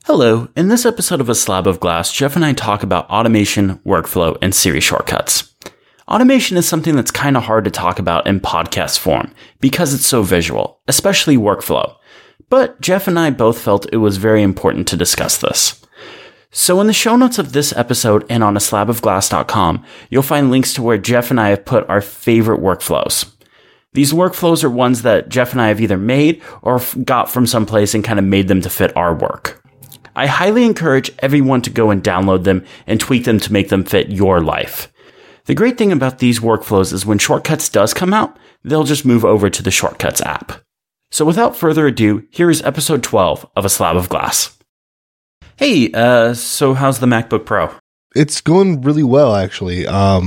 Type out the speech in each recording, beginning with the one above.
Hello, in this episode of A Slab of Glass, Jeff and I talk about automation, workflow, and Siri shortcuts. Automation is something that's kind of hard to talk about in podcast form because it's so visual, especially workflow. But Jeff and I both felt it was very important to discuss this. So in the show notes of this episode and on aslabofglass.com, you'll find links to where Jeff and I have put our favorite workflows. These workflows are ones that Jeff and I have either made or got from someplace and kind of made them to fit our work. I highly encourage everyone to go and download them and tweak them to make them fit your life. The great thing about these workflows is when Shortcuts does come out, they'll just move over to the Shortcuts app. So without further ado, here is episode 12 of A Slab of Glass. Hey, so how's the MacBook Pro? It's going really well, actually.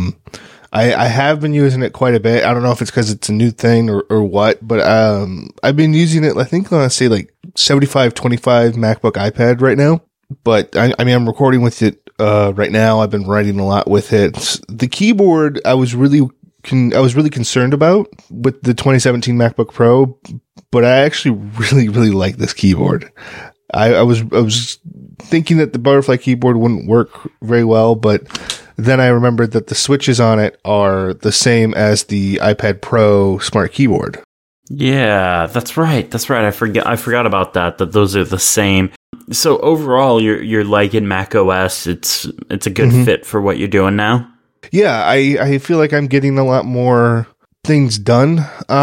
I have been using it quite a bit. I don't know if it's because it's a new thing or what, but I've been using it, I think I want to say like 75-25 MacBook iPad right now. But I mean, I'm recording with it right now. I've been writing a lot with it. The keyboard I was really concerned about with the 2017 MacBook Pro, but I actually really like this keyboard. I was thinking that the butterfly keyboard wouldn't work very well, but then I remembered that the switches on it are the same as the iPad Pro Smart Keyboard. Yeah, that's right. I forgot about that those are the same. So overall, you're liking Mac OS. It's a good fit for what you're doing now. Yeah, I feel like I'm getting a lot more things done.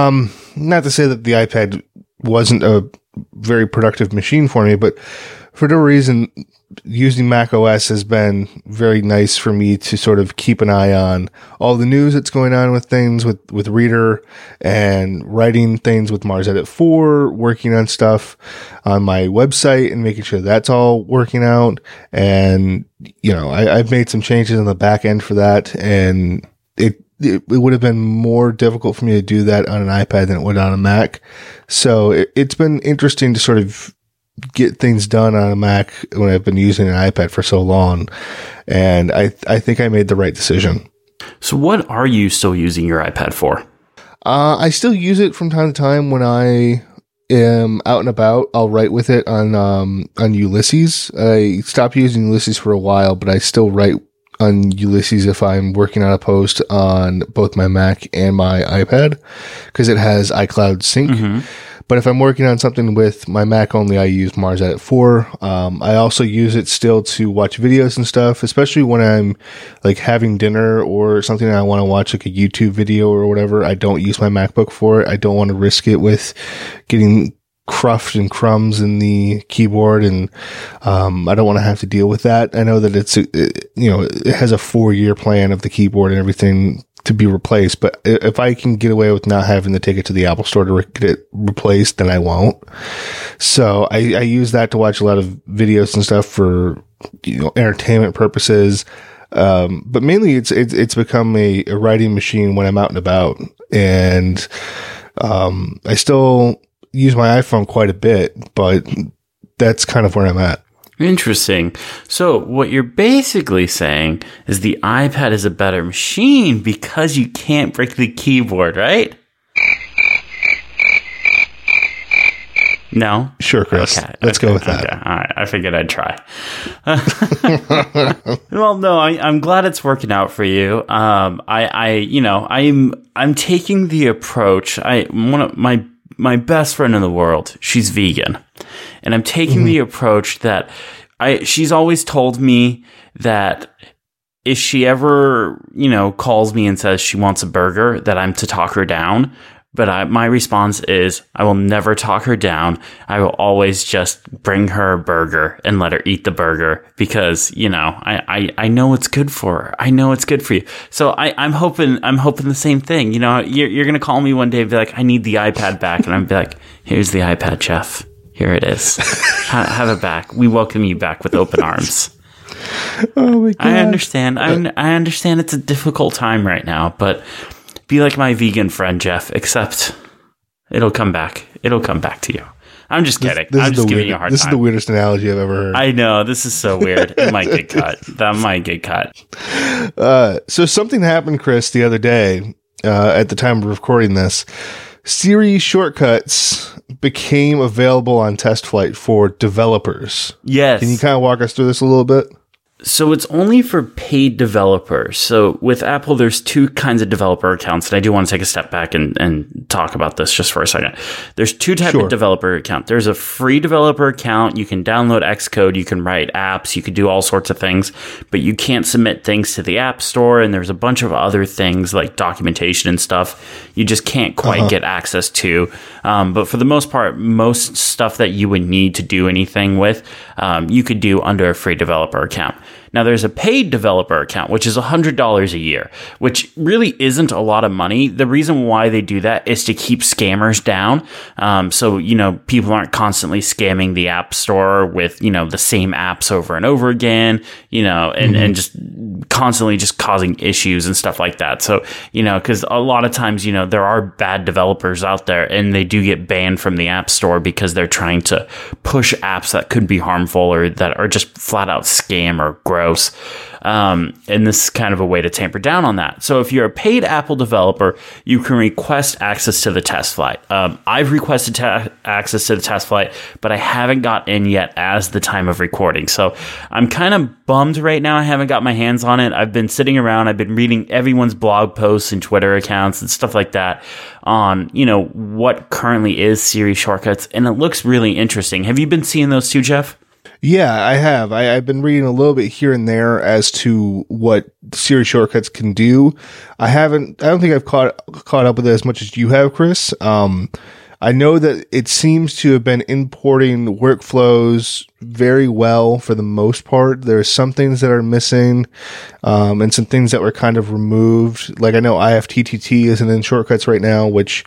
Not to say that the iPad wasn't a very productive machine for me, but for no reason, using Mac OS has been very nice for me to sort of keep an eye on all the news that's going on with things with Reader and writing things with Mars Edit 4, working on stuff on my website and making sure that's all working out. And, you know, I've made some changes on the back end for that, and it would have been more difficult for me to do that on an iPad than it would on a Mac. So it's been interesting to sort of get things done on a Mac when I've been using an iPad for so long. And I think I made the right decision. So what are you still using your iPad for? I still use it from time to time when I am out and about. I'll write with it on Ulysses. I stopped using Ulysses for a while, but I still write on Ulysses if I'm working on a post on both my Mac and my iPad, because it has iCloud Sync. Mm-hmm. But if I'm working on something with my Mac only, I use Mars Edit 4. I also use it still to watch videos and stuff, especially when I'm like having dinner or something and I want to watch like a YouTube video or whatever. I don't use my MacBook for it. I don't want to risk it with getting cruft and crumbs in the keyboard, and I don't want to have to deal with that. I know that it has a 4-year plan of the keyboard and everything to be replaced, but if I can get away with not having to take it to the Apple Store to get it replaced, then I won't. So I use that to watch a lot of videos and stuff for, entertainment purposes. But mainly it's become a writing machine when I'm out and about, and I still use my iPhone quite a bit, but that's kind of where I'm at. Interesting. So what you're basically saying is the iPad is a better machine because you can't break the keyboard, right? No? Sure, Chris. Okay. Let's go with that. Okay. All right. I figured I'd try. Well, no, I'm glad it's working out for you. I'm taking the approach. One of my best friend in the world, she's vegan. And I'm taking the approach that she's always told me that if she ever, calls me and says she wants a burger, that I'm to talk her down. But my response is I will never talk her down. I will always just bring her a burger and let her eat the burger because, I know it's good for her. I know it's good for you. So I'm hoping the same thing. You're going to call me one day and be like, I need the iPad back. And I'm be like, here's the iPad, Jeff. Here it is. Have it back. We welcome you back with open arms. Oh my God. I understand. I understand it's a difficult time right now, but be like my vegan friend, Jeff, except it'll come back. It'll come back to you. I'm just kidding. I'm just giving you a hard time. This is the weirdest analogy I've ever heard. I know. This is so weird. It might get cut. That might get cut. So something happened, Chris, the other day, at the time of recording this. Siri shortcuts became available on Test Flight for developers. Yes. Can you kind of walk us through this a little bit? So it's only for paid developers. So with Apple, there's two kinds of developer accounts. And I do want to take a step back and talk about this just for a second. There's two types of developer account. There's a free developer account. You can download Xcode. You can write apps. You can do all sorts of things, but you can't submit things to the App Store. And there's a bunch of other things like documentation and stuff you just can't quite get access to. But for the most part, most stuff that you would need to do anything with, you could do under a free developer account. Now, there's a paid developer account, which is $100 a year, which really isn't a lot of money. The reason why they do that is to keep scammers down. So, people aren't constantly scamming the App Store with, the same apps over and over again, and just constantly just causing issues and stuff like that. So, because a lot of times, there are bad developers out there and they do get banned from the App Store because they're trying to push apps that could be harmful or that are just flat out scam or gross. And this is kind of a way to tamper down on that. So if you're a paid Apple developer, you can request access to the test flight. I've requested access to the test flight, but I haven't got in yet as the time of recording. So I'm kind of bummed right now. I haven't got my hands on it. I've been sitting around. I've been reading everyone's blog posts and Twitter accounts and stuff like that on, what currently is Siri shortcuts. And it looks really interesting. Have you been seeing those too, Jeff? Yeah, I have. I've been reading a little bit here and there as to what Siri shortcuts can do. I don't think I've caught up with it as much as you have, Chris. I know that it seems to have been importing workflows very well for the most part. There are some things that are missing, and some things that were kind of removed. Like I know IFTTT isn't in shortcuts right now, which,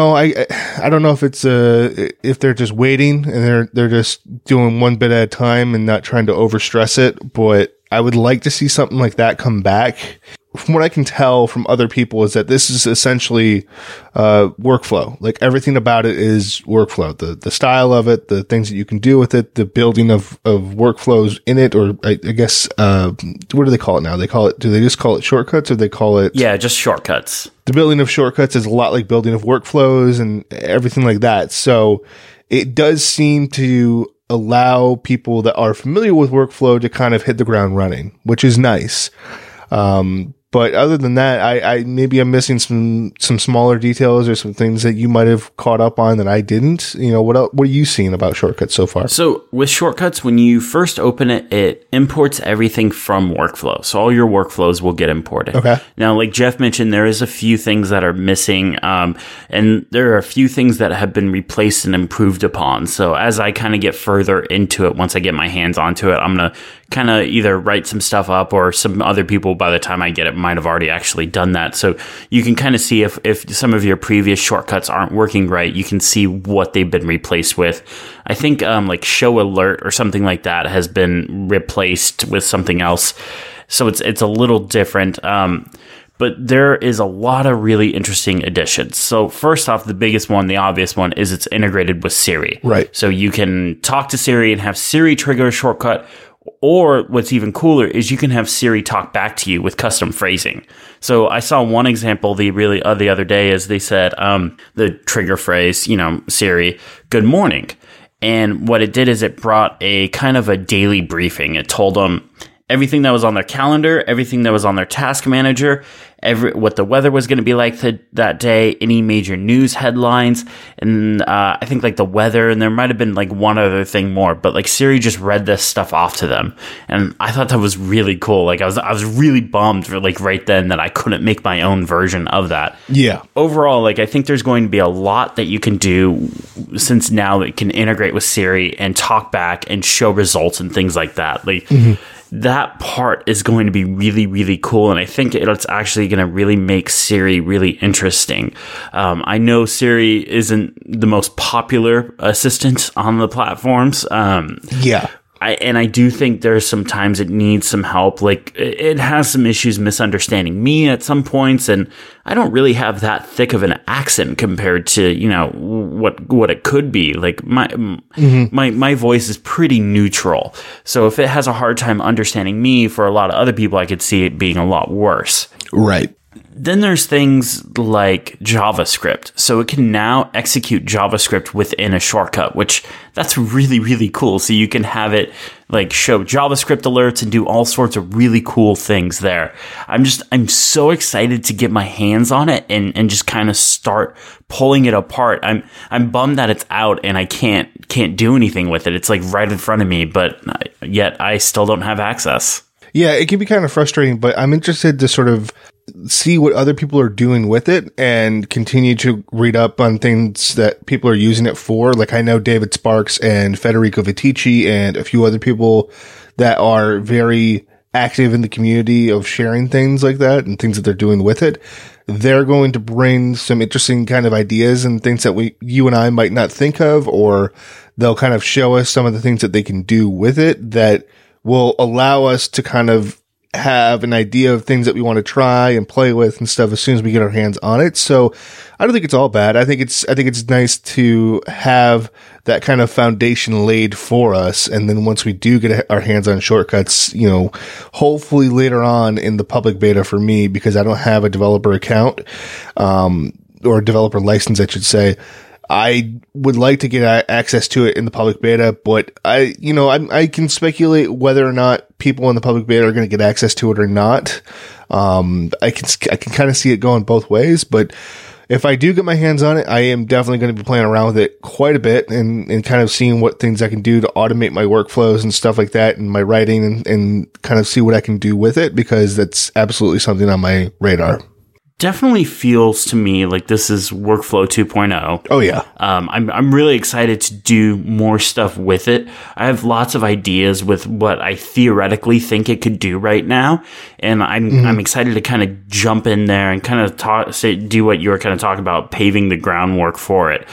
I don't know if it's, if they're just waiting and they're just doing one bit at a time and not trying to overstress it, but I would like to see something like that come back. From what I can tell from other people is that this is essentially workflow. Like everything about it is workflow. The style of it, the things that you can do with it, the building of workflows in it, or I guess what do they call it now? Do they just call it shortcuts, or they call it? Yeah, just shortcuts. The building of shortcuts is a lot like building of workflows and everything like that. So it does seem to allow people that are familiar with workflow to kind of hit the ground running, which is nice. But other than that, I maybe I'm missing some smaller details or some things that you might have caught up on that I didn't. What are you seeing about shortcuts so far? So with shortcuts, when you first open it, it imports everything from workflow. So all your workflows will get imported. Okay. Now, like Jeff mentioned, there is a few things that are missing, and there are a few things that have been replaced and improved upon. So as I kind of get further into it, once I get my hands onto it, I'm going to kind of either write some stuff up, or some other people by the time I get it might have already actually done that. So you can kind of see if some of your previous shortcuts aren't working right, you can see what they've been replaced with. I think like show alert or something like that has been replaced with something else. So it's a little different. But there is a lot of really interesting additions. So first off, the biggest one, the obvious one, is it's integrated with Siri. Right. So you can talk to Siri and have Siri trigger a shortcut. Or what's even cooler is you can have Siri talk back to you with custom phrasing. So I saw one example the other day is they said the trigger phrase, Siri, good morning. And what it did is it brought a kind of a daily briefing. It told them everything that was on their calendar, everything that was on their task manager, what the weather was going to be like that day, any major news headlines, and I think like the weather, and there might have been like one other thing more, but like Siri just read this stuff off to them, and I thought that was really cool. Like I was really bummed for like right then that I couldn't make my own version of that. Yeah. Overall, like I think there's going to be a lot that you can do since now that can integrate with Siri and talk back and show results and things like that. Like. Mm-hmm. That part is going to be really, really cool. And I think it's actually going to really make Siri really interesting. I know Siri isn't the most popular assistant on the platforms. Yeah. I do think there's some times it needs some help. Like it has some issues misunderstanding me at some points, and I don't really have that thick of an accent compared to what it could be. Like my voice is pretty neutral. So if it has a hard time understanding me, for a lot of other people, I could see it being a lot worse. Right. Then there's things like JavaScript. So it can now execute JavaScript within a shortcut, which that's really, really cool. So you can have it like show JavaScript alerts and do all sorts of really cool things there. I'm so excited to get my hands on it and just kind of start pulling it apart. I'm bummed that it's out and I can't do anything with it. It's like right in front of me, but yet I still don't have access. Yeah, it can be kind of frustrating, but I'm interested to sort of see what other people are doing with it and continue to read up on things that people are using it for. Like I know David Sparks and Federico Viticci and a few other people that are very active in the community of sharing things like that and things that they're doing with it. They're going to bring some interesting kind of ideas and things that you and I might not think of, or they'll kind of show us some of the things that they can do with it that will allow us to kind of have an idea of things that we want to try and play with and stuff as soon as we get our hands on it. So I don't think it's all bad. I think it's nice to have that kind of foundation laid for us. And then once we do get our hands on shortcuts, hopefully later on in the public beta for me, because I don't have a developer account, or a developer license, I should say, I would like to get access to it in the public beta, but I can speculate whether or not people in the public beta are going to get access to it or not. I can kind of see it going both ways, but if I do get my hands on it, I am definitely going to be playing around with it quite a bit and kind of seeing what things I can do to automate my workflows and stuff like that and my writing and kind of see what I can do with it, because that's absolutely something on my radar. Definitely feels to me like this is Workflow 2.0. Oh yeah. I'm really excited to do more stuff with it. I have lots of ideas with what I theoretically think it could do right now, and I'm excited to kind of jump in there and kind of do what you were kind of talking about, paving the groundwork for it.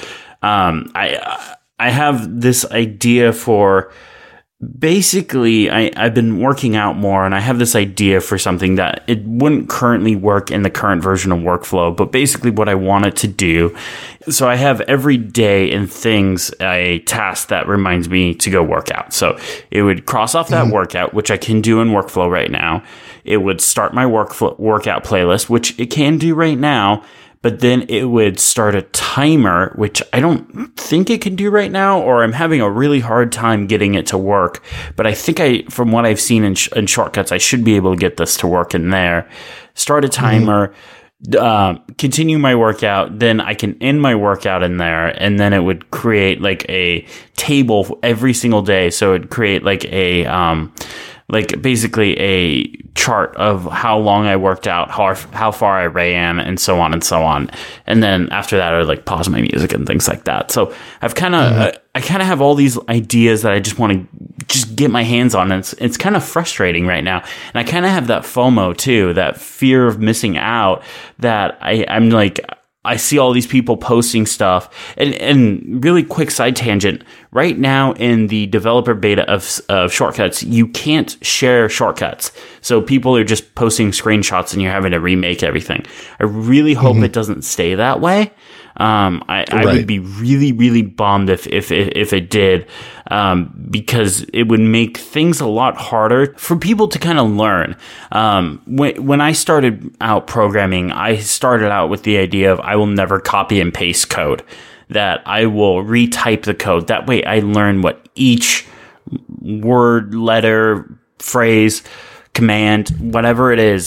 I have this idea for. Basically, I've been working out more, and I have this idea for something that it wouldn't currently work in the current version of Workflow, but basically what I want it to do. So I have every day in things a task that reminds me to go work out. So it would cross off that workout, which I can do in Workflow right now. It would start my workout playlist, which it can do right now. But then it would start a timer, which I don't think it can do right now, or I'm having a really hard time getting it to work. But I think from what I've seen in shortcuts, I should be able to get this to work in there. Start a timer, continue my workout, then I can end my workout in there, and then it would create like a table every single day. So it'd create like basically a chart of how long I worked out, how far I ran, and so on and so on. And then after that, I would like pause my music and things like that. So I've kind of, I kind of have all these ideas that I just want to just get my hands on. And it's kind of frustrating right now. And I kind of have that FOMO too, that fear of missing out, that I'm like, I see all these people posting stuff, and really quick side tangent. Right now in the developer beta of shortcuts, you can't share shortcuts. So people are just posting screenshots and you're having to remake everything. I really hope it doesn't stay that way. I would be really, really bummed if it did, because it would make things a lot harder for people to kind of learn. When I started out programming, I started out with the idea of I will never copy and paste code, that I will retype the code. That way I learn what each word, letter, phrase, command, whatever it is,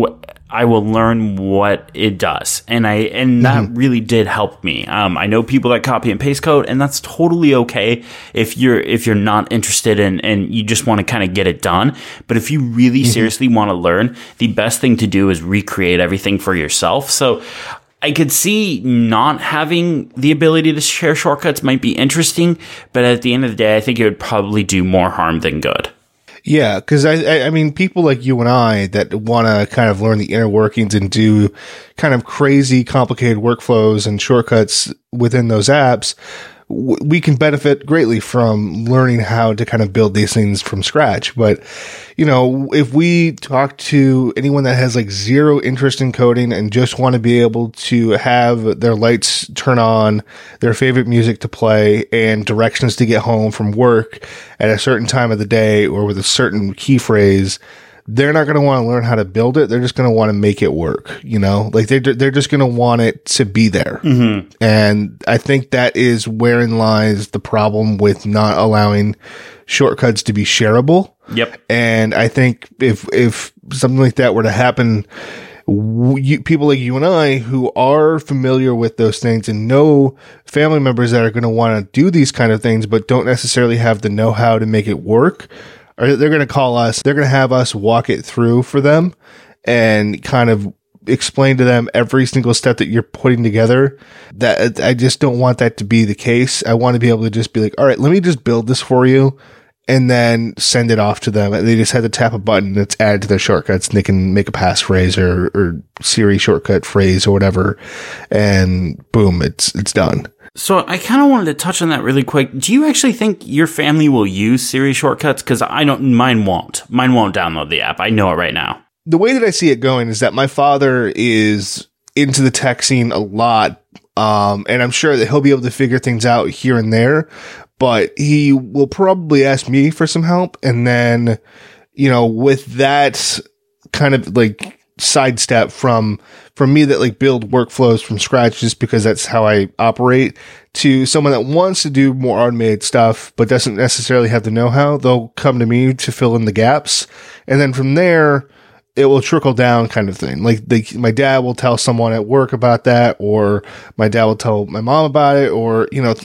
I will learn what it does. And that really did help me. I know people that copy and paste code, and that's totally okay if you're not interested in, and you just want to kind of get it done. But if you really seriously want to learn, the best thing to do is recreate everything for yourself. So I could see not having the ability to share shortcuts might be interesting, but at the end of the day, I think it would probably do more harm than good. Yeah, because I mean, people like you and I that want to kind of learn the inner workings and do kind of crazy, complicated workflows and shortcuts within those apps, we can benefit greatly from learning how to kind of build these things from scratch. But, if we talk to anyone that has like zero interest in coding and just want to be able to have their lights turn on, their favorite music to play, and directions to get home from work at a certain time of the day or with a certain key phrase, they're not going to want to learn how to build it. They're just going to want to make it work, like they're just going to want it to be there. Mm-hmm. And I think that is wherein lies the problem with not allowing shortcuts to be shareable. Yep. And I think if something like that were to happen, people like you and I who are familiar with those things and know family members that are going to want to do these kind of things, but don't necessarily have the know-how to make it work, or they're going to call us, they're going to have us walk it through for them and kind of explain to them every single step that you're putting together. That I just don't want that to be the case. I want to be able to just be like, all right, let me just build this for you, and then send it off to them. They just had to tap a button that's added to their shortcuts, and they can make a passphrase or Siri shortcut phrase or whatever, and boom, it's done. So I kind of wanted to touch on that really quick. Do you actually think your family will use Siri shortcuts? Because mine won't. Mine won't download the app. I know it right now. The way that I see it going is that my father is into the tech scene a lot, and I'm sure that he'll be able to figure things out here and there. But he will probably ask me for some help. And then, with that kind of like sidestep from me that like build workflows from scratch just because that's how I operate, to someone that wants to do more automated stuff, but doesn't necessarily have the know-how, they'll come to me to fill in the gaps. And then from there, it will trickle down kind of thing. Like my dad will tell someone at work about that, or my dad will tell my mom about it, or,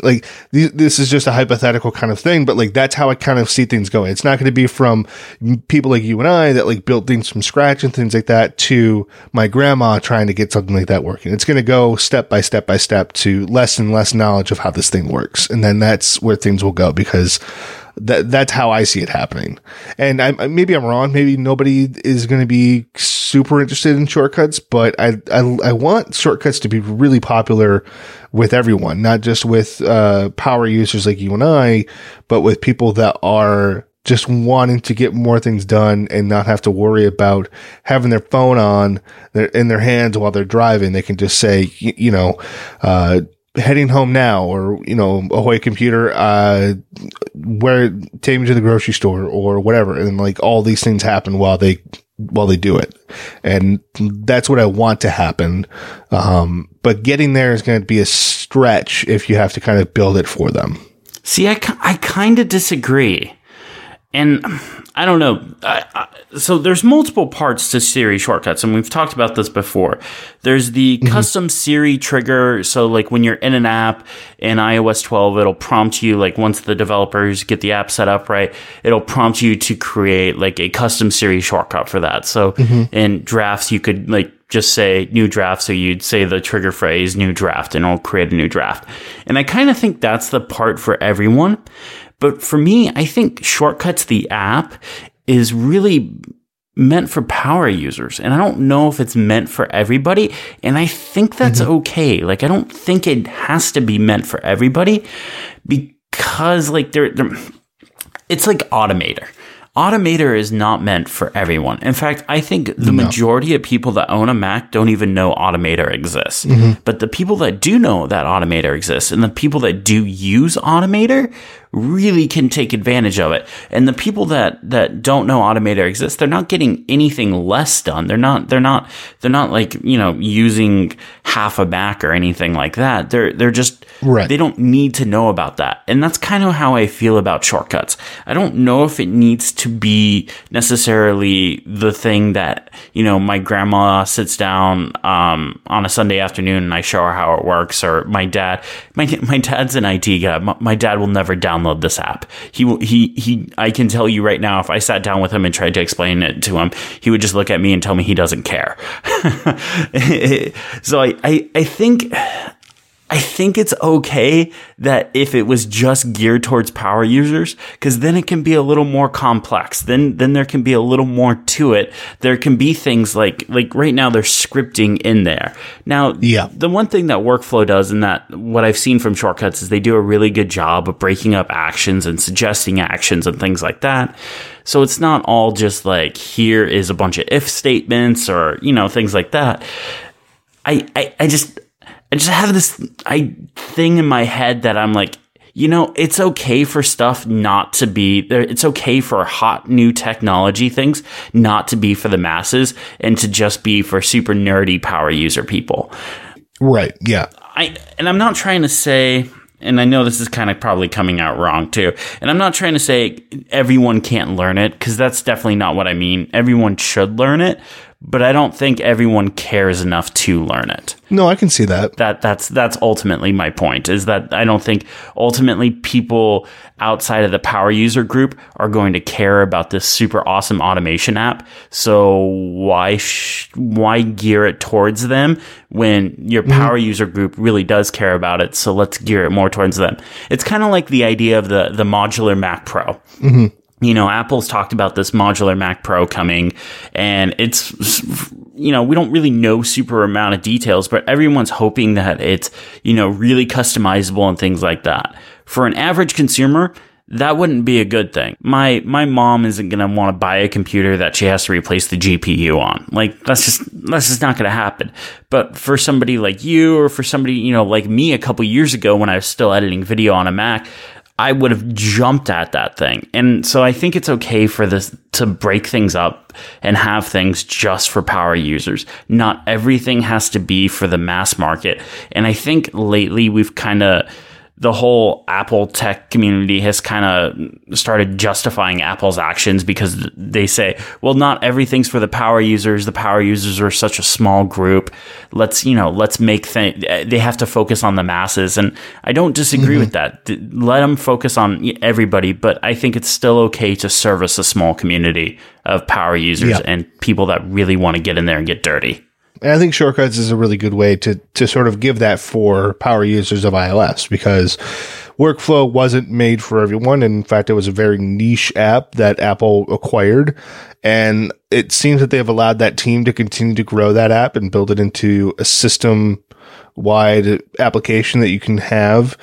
this is just a hypothetical kind of thing, but like, that's how I kind of see things going. It's not going to be from people like you and I that like built things from scratch and things like that to my grandma trying to get something like that working. It's going to go step by step by step to less and less knowledge of how this thing works. And then that's where things will go, because that's how I see it happening. And maybe I'm wrong. Maybe nobody is going to be super interested in shortcuts, but I want shortcuts to be really popular with everyone, not just with power users like you and I, but with people that are just wanting to get more things done and not have to worry about having their phone on in their hands while they're driving. They can just say, heading home now, or, ahoy computer, take me to the grocery store or whatever. And like all these things happen while they do it. And that's what I want to happen. But getting there is going to be a stretch if you have to kind of build it for them. See, I kind of disagree. And I don't know. So there's multiple parts to Siri shortcuts, and we've talked about this before. There's the custom Siri trigger. So like when you're in an app in iOS 12, it'll prompt you, like once the developers get the app set up right, it'll prompt you to create like a custom Siri shortcut for that. So in drafts, you could like just say new draft. So you'd say the trigger phrase new draft, and it'll create a new draft. And I kind of think that's the part for everyone. But for me, I think Shortcuts, the app, is really meant for power users. And I don't know if it's meant for everybody. And I think that's okay. Like, I don't think it has to be meant for everybody, because like it's like Automator. Automator is not meant for everyone. In fact, I think the majority of people that own a Mac don't even know Automator exists. But the people that do know that Automator exists, and the people that do use Automator, really can take advantage of it. And the people that don't know Automator exists, they're not getting anything less done. They're not like, using half a Mac or anything like that. They're just, they don't need to know about that. And that's kind of how I feel about Shortcuts. I don't know if it needs to be necessarily the thing that, my grandma sits down, on a Sunday afternoon and I show her how it works, or my dad's an IT guy. My dad will never download this app. I can tell you right now, if I sat down with him and tried to explain it to him, he would just look at me and tell me he doesn't care. So I think it's okay that if it was just geared towards power users, because then it can be a little more complex. Then there can be a little more to it. There can be things like right now there's scripting in there. Now, the one thing that Workflow does, and that what I've seen from Shortcuts, is they do a really good job of breaking up actions and suggesting actions and things like that. So it's not all just like, here is a bunch of if statements or, things like that. I just have this thing in my head that I'm like, it's okay for stuff not to be there. It's okay for hot new technology things not to be for the masses and to just be for super nerdy power user people. Right. Yeah. I'm not trying to say, and I know this is kind of probably coming out wrong too, and I'm not trying to say everyone can't learn it, because that's definitely not what I mean. Everyone should learn it, but I don't think everyone cares enough to learn it. No, I can see that. That's ultimately my point, is that I don't think ultimately people outside of the power user group are going to care about this super awesome automation app. So why gear it towards them when your power user group really does care about it? So let's gear it more towards them. It's kind of like the idea of the modular Mac Pro. Mm-hmm. Apple's talked about this modular Mac Pro coming, and it's, we don't really know super amount of details, but everyone's hoping that it's, really customizable and things like that. For an average consumer, that wouldn't be a good thing. My mom isn't going to want to buy a computer that she has to replace the GPU on. Like, that's just not going to happen. But for somebody like you, or for somebody, like me a couple years ago when I was still editing video on a Mac, I would have jumped at that thing. And so I think it's okay for this to break things up and have things just for power users. Not everything has to be for the mass market. And I think lately we've the whole Apple tech community has kind of started justifying Apple's actions, because they say, well, not everything's for the power users. The power users are such a small group. Let's make they have to focus on the masses. And I don't disagree with that. Let them focus on everybody, but I think it's still okay to service a small community of power users and people that really want to get in there and get dirty. And I think Shortcuts is a really good way to sort of give that for power users of iOS, because Workflow wasn't made for everyone. In fact, it was a very niche app that Apple acquired. And it seems that they've allowed that team to continue to grow that app and build it into a system-wide application that you can have.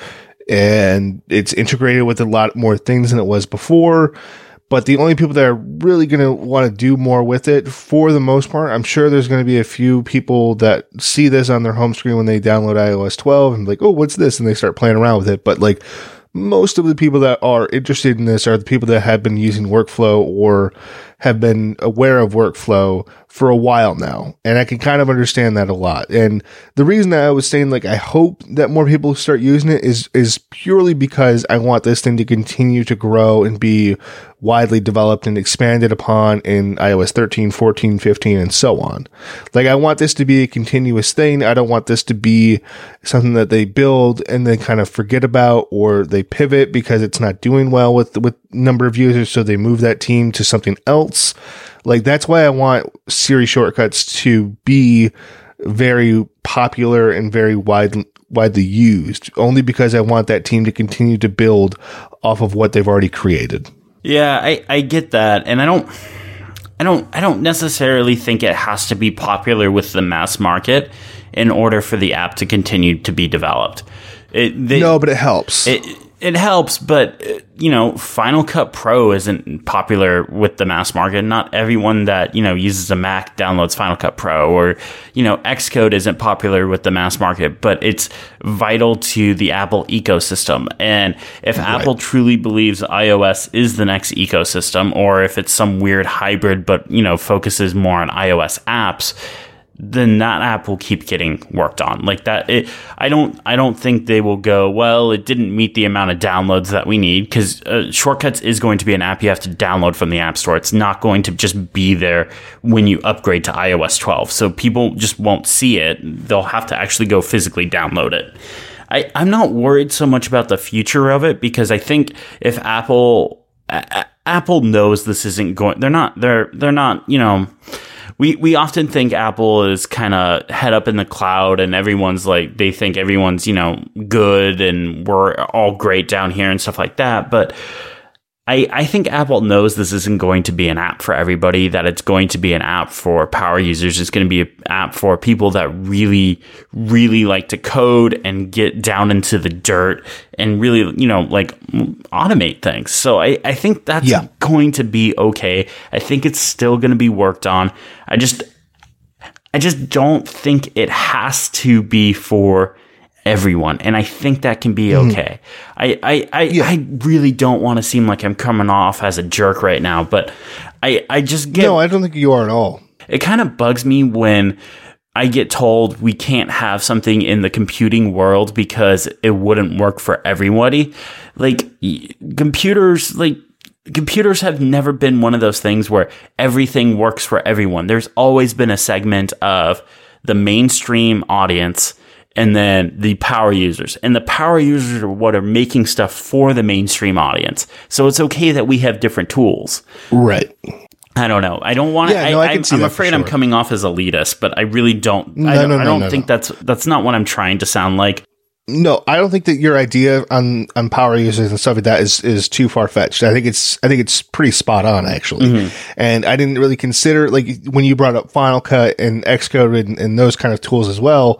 And it's integrated with a lot more things than it was before. But the only people that are really going to want to do more with it, for the most part, I'm sure there's going to be a few people that see this on their home screen when they download iOS 12 and like, oh, what's this? And they start playing around with it. But like, most of the people that are interested in this are the people that have been using Workflow or have been aware of Workflow for a while now. And I can kind of understand that a lot. And the reason that I was saying, like, I hope that more people start using it is purely because I want this thing to continue to grow and be widely developed and expanded upon in iOS 13, 14, 15, and so on. Like, I want this to be a continuous thing. I don't want this to be something that they build and then kind of forget about, or they pivot because it's not doing well with number of users, so they move that team to something else. Like, that's why I want Siri shortcuts to be very popular and very widely used, only because I want that team to continue to build off of what they've already created. Yeah, I get that. And I don't necessarily think it has to be popular with the mass market in order for the app to continue to be developed. No, but it helps. It helps, but, Final Cut Pro isn't popular with the mass market. Not everyone that, uses a Mac downloads Final Cut Pro, or, Xcode isn't popular with the mass market, but it's vital to the Apple ecosystem. And if Apple truly believes iOS is the next ecosystem, or if it's some weird hybrid, but, focuses more on iOS apps, then that app will keep getting worked on. Like that, I don't think they will go, well, it didn't meet the amount of downloads that we need, because Shortcuts is going to be an app you have to download from the App Store. It's not going to just be there when you upgrade to iOS 12. So people just won't see it. They'll have to actually go physically download it. I'm not worried so much about the future of it, because I think if Apple knows this isn't going, they're not, We often think Apple is kind of head up in the cloud, and everyone's like, they think everyone's, good and we're all great down here and stuff like that. But I think Apple knows this isn't going to be an app for everybody, that it's going to be an app for power users. It's going to be an app for people that really, really like to code and get down into the dirt and really, like automate things. So I think that's going to be okay. I think it's still going to be worked on. I just don't think it has to be for everyone. And I think that can be okay. I really don't want to seem like I'm coming off as a jerk right now, but I just get... No, I don't think you are at all. It kind of bugs me when I get told we can't have something in the computing world because it wouldn't work for everybody. Like, computers have never been one of those things where everything works for everyone. There's always been a segment of the mainstream audience and then the power users. And the power users are what are making stuff for the mainstream audience. So it's okay that we have different tools. Right. I don't know. I don't want to. I'm afraid I'm coming off as elitist, but I really don't. I don't think that's not what I'm trying to sound like. No, I don't think that your idea on power users and stuff like that is too far fetched. I think it's pretty spot on, actually. And I didn't really consider, like, when you brought up Final Cut and Xcode and those kind of tools as well.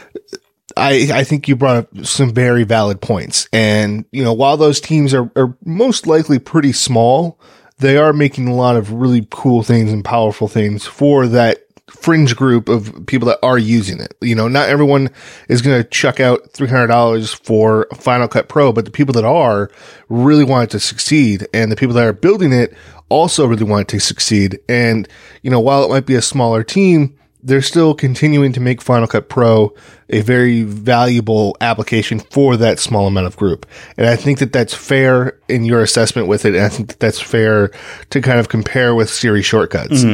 I think you brought up some very valid points. And, you know, while those teams are most likely pretty small, they are making a lot of really cool things and powerful things for that fringe group of people that are using it. You know, not everyone is going to chuck out $300 for Final Cut Pro, but the people that are really want it to succeed. And the people that are building it also really want it to succeed. And, you know, while it might be a smaller team, they're still continuing to make Final Cut Pro a very valuable application for that small amount of group. And I think that that's fair in your assessment with it. And I think that that's fair to kind of compare with Siri shortcuts.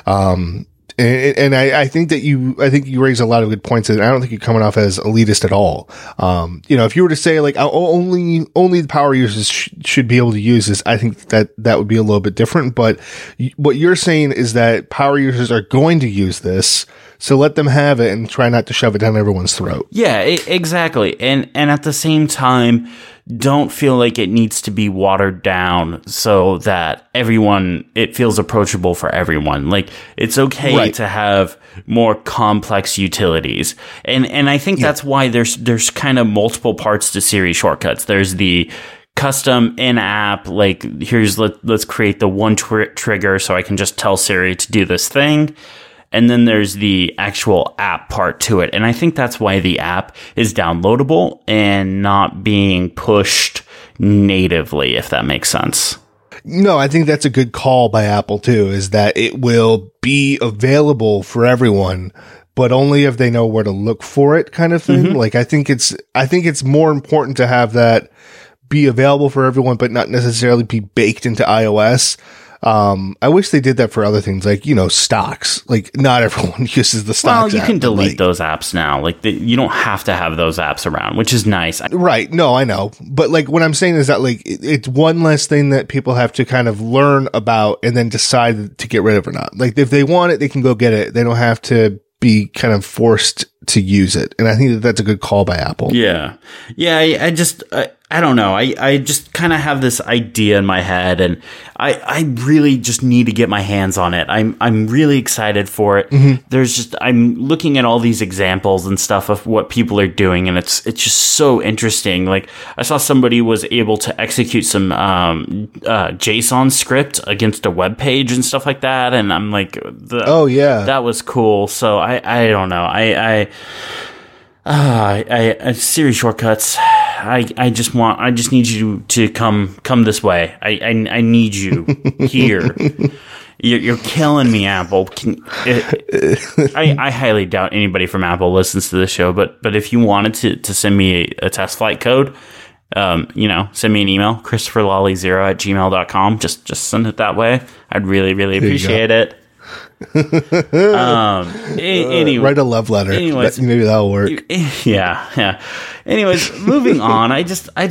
And I think that you raise a lot of good points, and I don't think you're coming off as elitist at all. You know, if you were to say like only the power users should be able to use this, I think that would be a little bit different. But what you're saying is that power users are going to use this, so let them have it and try not to shove it down everyone's throat. Yeah, exactly. And at the same time, don't feel like it needs to be watered down so that it feels approachable for everyone. Like, it's okay to have more complex utilities. And I think that's why there's kind of multiple parts to Siri shortcuts. There's the custom in-app, like, let's create the one trigger so I can just tell Siri to do this thing. And then there's the actual app part to it. And I think that's why the app is downloadable and not being pushed natively, if that makes sense. No, I think that's a good call by Apple too, is that it will be available for everyone, but only if they know where to look for it, kind of thing. Like, I think it's more important to have that be available for everyone, but not necessarily be baked into iOS. I wish they did that for other things, like, you know, stocks. Like, not everyone uses the stocks. Well, you can delete those apps now. Like, you don't have to have those apps around, which is nice. Right. No, I know. But, like, what I'm saying is that, like, it's one less thing that people have to kind of learn about and then decide to get rid of or not. Like, if they want it, they can go get it. They don't have to be kind of forced to use it. And I think that's a good call by Apple. Yeah. Yeah. I don't know. I just kind of have this idea in my head, and I really just need to get my hands on it. I'm really excited for it. I'm looking at all these examples and stuff of what people are doing, and it's just so interesting. Like, I saw somebody was able to execute some JSON script against a web page and stuff like that, and I'm like, that was cool. So I don't know. Siri shortcuts. I just need you to come this way. I need you here. You're killing me, Apple. I highly doubt anybody from Apple listens to this show, but if you wanted to send me a test flight code, you know, send me an email, ChristopherLolly0@gmail.com. Just send it that way. I'd really, really appreciate it. Anyway, write a love letter. Anyways, maybe that'll work. Yeah. Anyways, moving on. I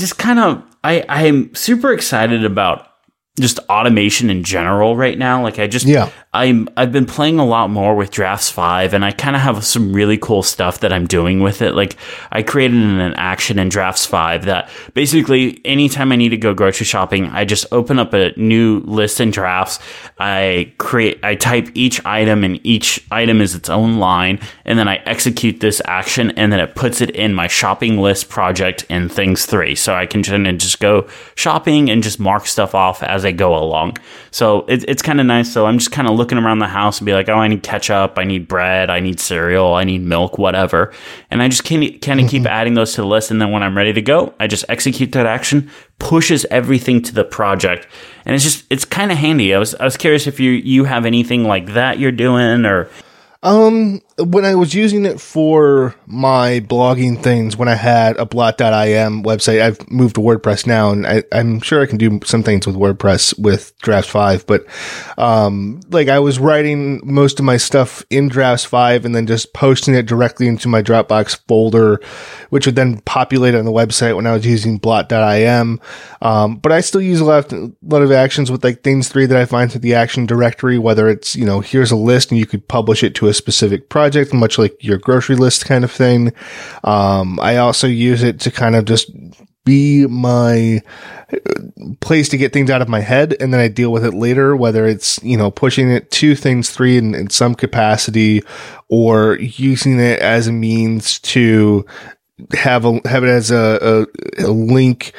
am super excited about just automation in general right now. Like, I've been playing a lot more with Drafts 5, and I kind of have some really cool stuff that I'm doing with it. Like, I created an action in Drafts 5 that basically anytime I need to go grocery shopping, I just open up a new list in Drafts. I type each item, and each item is its own line, and then I execute this action, and then it puts it in my shopping list project in Things 3. So I can just go shopping and just mark stuff off as I I go along. So it's kind of nice. So I'm just kind of looking around the house and be like, oh, I need ketchup, I need bread, I need cereal, I need milk, whatever. And I just kind of keep adding those to the list. And then when I'm ready to go, I just execute that action, pushes everything to the project. And it's kind of handy. I was curious if you have anything like that you're doing, or when I was using it for my blogging things, when I had a blot.im website, I've moved to WordPress now, and I'm sure I can do some things with WordPress with Drafts 5, but, like I was writing most of my stuff in Drafts 5 and then just posting it directly into my Dropbox folder, which would then populate on the website when I was using blot.im. But I still use a lot of actions with like things 3 that I find through the action directory, whether it's, here's a list and you could publish it to a specific project, much like your grocery list kind of thing. I also use it to kind of just be my place to get things out of my head, and then I deal with it later, whether it's, pushing it to things 3 in some capacity, or using it as a means to have it as a link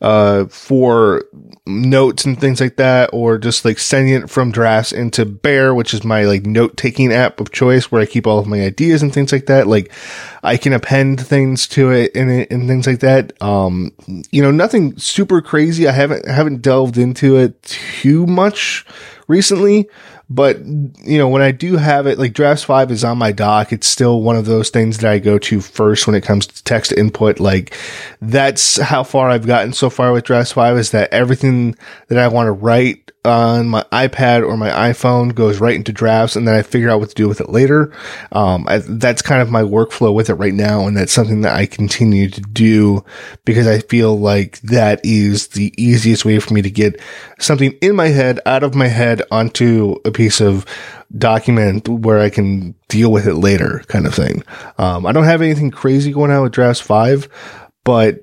for notes and things like that, or just like sending it from Drafts into Bear, which is my like note taking app of choice where I keep all of my ideas and things like that. Like I can append things to it and things like that. Nothing super crazy. I haven't delved into it too much recently, but when I do have it, like Drafts 5 is on my dock, it's still one of those things that I go to first when it comes to text input. Like that's how far I've gotten so far with Drafts 5, is that everything that I want to write on my iPad or my iPhone goes right into Drafts, and then I figure out what to do with it later. That's kind of my workflow with it right now, and that's something that I continue to do because I feel like that is the easiest way for me to get something in my head, out of my head, onto a piece of document where I can deal with it later, kind of thing. I don't have anything crazy going on with Drafts 5, but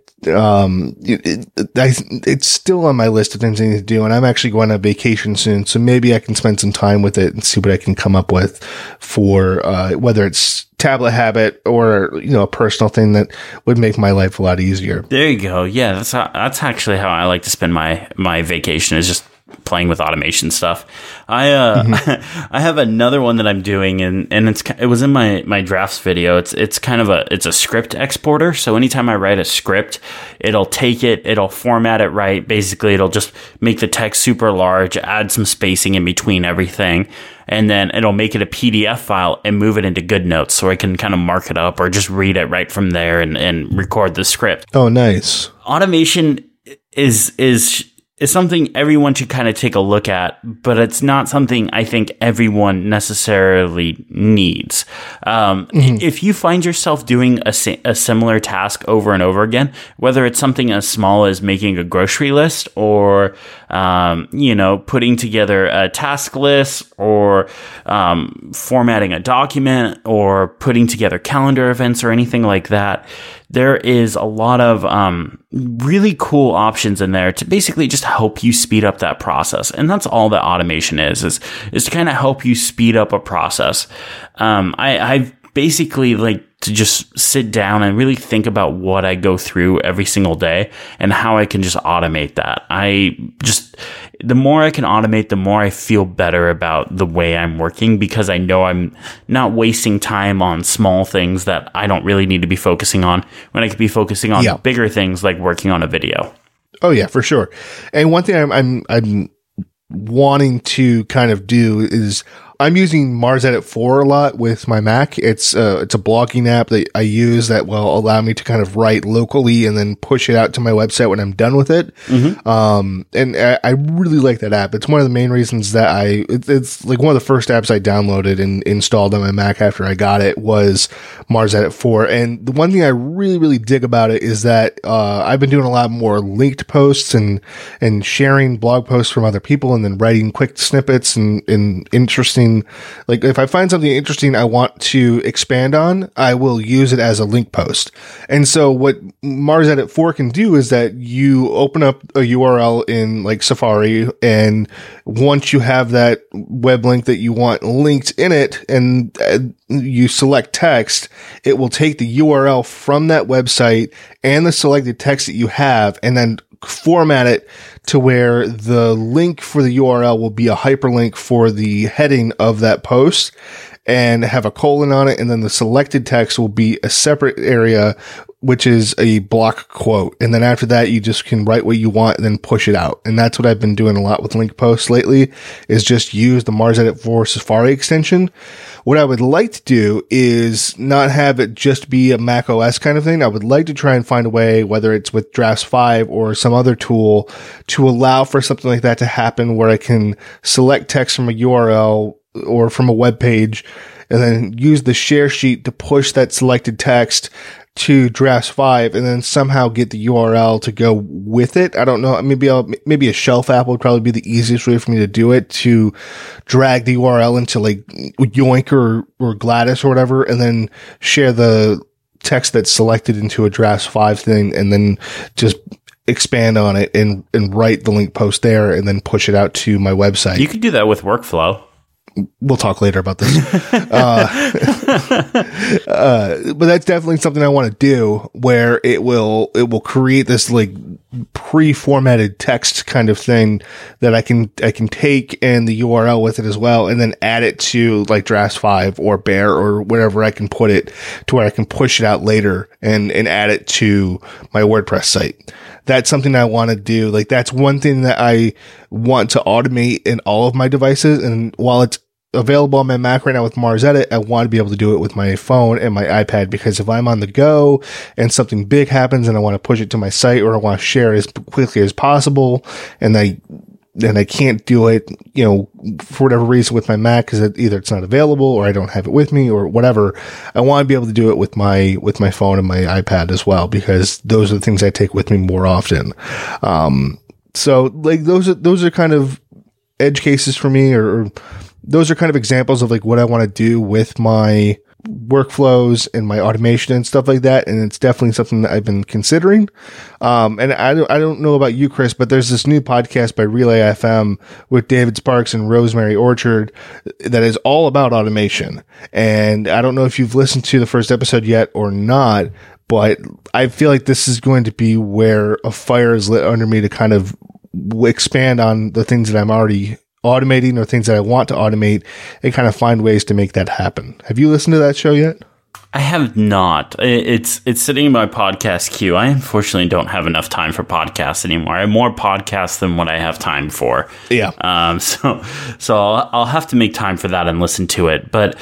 it's still on my list of things I need to do, and I'm actually going on vacation soon, so maybe I can spend some time with it and see what I can come up with for whether it's tablet habit or a personal thing that would make my life a lot easier. There you go. Yeah, that's actually how I like to spend my vacation, is just playing with automation stuff. I have another one that I'm doing, and it was in my drafts video. It's kind of a script exporter. So anytime I write a script, it'll take it, it'll format it right. Basically, it'll just make the text super large, add some spacing in between everything, and then it'll make it a PDF file and move it into GoodNotes, so I can kind of mark it up or just read it right from there and record the script. Oh, nice. Automation is something everyone should kind of take a look at, but it's not something I think everyone necessarily needs. If you find yourself doing a similar task over and over again, whether it's something as small as making a grocery list, or putting together a task list, or formatting a document, or putting together calendar events, or anything like that, there is a lot of really cool options in there to basically just help you speed up that process. And that's all that automation is to kind of help you speed up a process. I've basically like to just sit down and really think about what I go through every single day and how I can just automate that. The more I can automate, the more I feel better about the way I'm working, because I know I'm not wasting time on small things that I don't really need to be focusing on, when I could be focusing on bigger things like working on a video. Oh yeah, for sure. And one thing I'm wanting to kind of do is I'm using Mars Edit 4 a lot with my Mac. It's a blogging app that I use that will allow me to kind of write locally and then push it out to my website when I'm done with it. And I really like that app. It's one of the main reasons that it's like one of the first apps I downloaded and installed on my Mac after I got it was Mars Edit 4. And the one thing I really, really dig about it is that I've been doing a lot more linked posts and sharing blog posts from other people, and then writing quick snippets and interesting. Like if I find something interesting I want to expand on, I will use it as a link post. And so what Mars Edit 4 can do is that you open up a URL in like Safari, and once you have that web link that you want linked in it, and you select text, it will take the URL from that website and the selected text that you have, and then format it to where the link for the URL will be a hyperlink for the heading of that post and have a colon on it. And then the selected text will be a separate area, which is a block quote. And then after that, you just can write what you want and then push it out. And that's what I've been doing a lot with link posts lately, is just use the MarsEdit for Safari extension. What I would like to do is not have it just be a Mac OS kind of thing. I would like to try and find a way, whether it's with Drafts 5 or some other tool, to allow for something like that to happen, where I can select text from a URL or from a web page and then use the share sheet to push that selected text to Drafts 5 and then somehow get the URL to go with it. I don't know. Maybe a shelf app would probably be the easiest way for me to do it, to drag the URL into like Yoink or Gladys or whatever, and then share the text that's selected into a Drafts 5 thing, and then just expand on it and write the link post there and then push it out to my website. You could do that with Workflow. We'll talk later about this. But that's definitely something I want to do, where it will create this like pre-formatted text kind of thing that I can take and the URL with it as well, and then add it to like Drafts 5 or Bear or wherever I can put it, to where I can push it out later and add it to my WordPress site. That's something I want to do. Like, that's one thing that I want to automate in all of my devices. And while it's available on my Mac right now with MarsEdit, I want to be able to do it with my phone and my iPad, because if I'm on the go and something big happens and I want to push it to my site, or I want to share as quickly as possible, and I can't do it, for whatever reason with my Mac, because either it's not available or I don't have it with me or whatever, I want to be able to do it with my phone and my iPad as well, because those are the things I take with me more often. So like those are kind of edge cases for me, or those are kind of examples of like what I want to do with my workflows and my automation and stuff like that. And it's definitely something that I've been considering. And I don't know about you, Chris, but there's this new podcast by Relay FM with David Sparks and Rosemary Orchard that is all about automation. And I don't know if you've listened to the first episode yet or not, but I feel like this is going to be where a fire is lit under me to kind of expand on the things that I'm already automating, or things that I want to automate, and kind of find ways to make that happen. Have you listened to that show yet? I have not. It's sitting in my podcast queue. I unfortunately don't have enough time for podcasts anymore. I have more podcasts than what I have time for. Yeah. So I'll have to make time for that and listen to it. But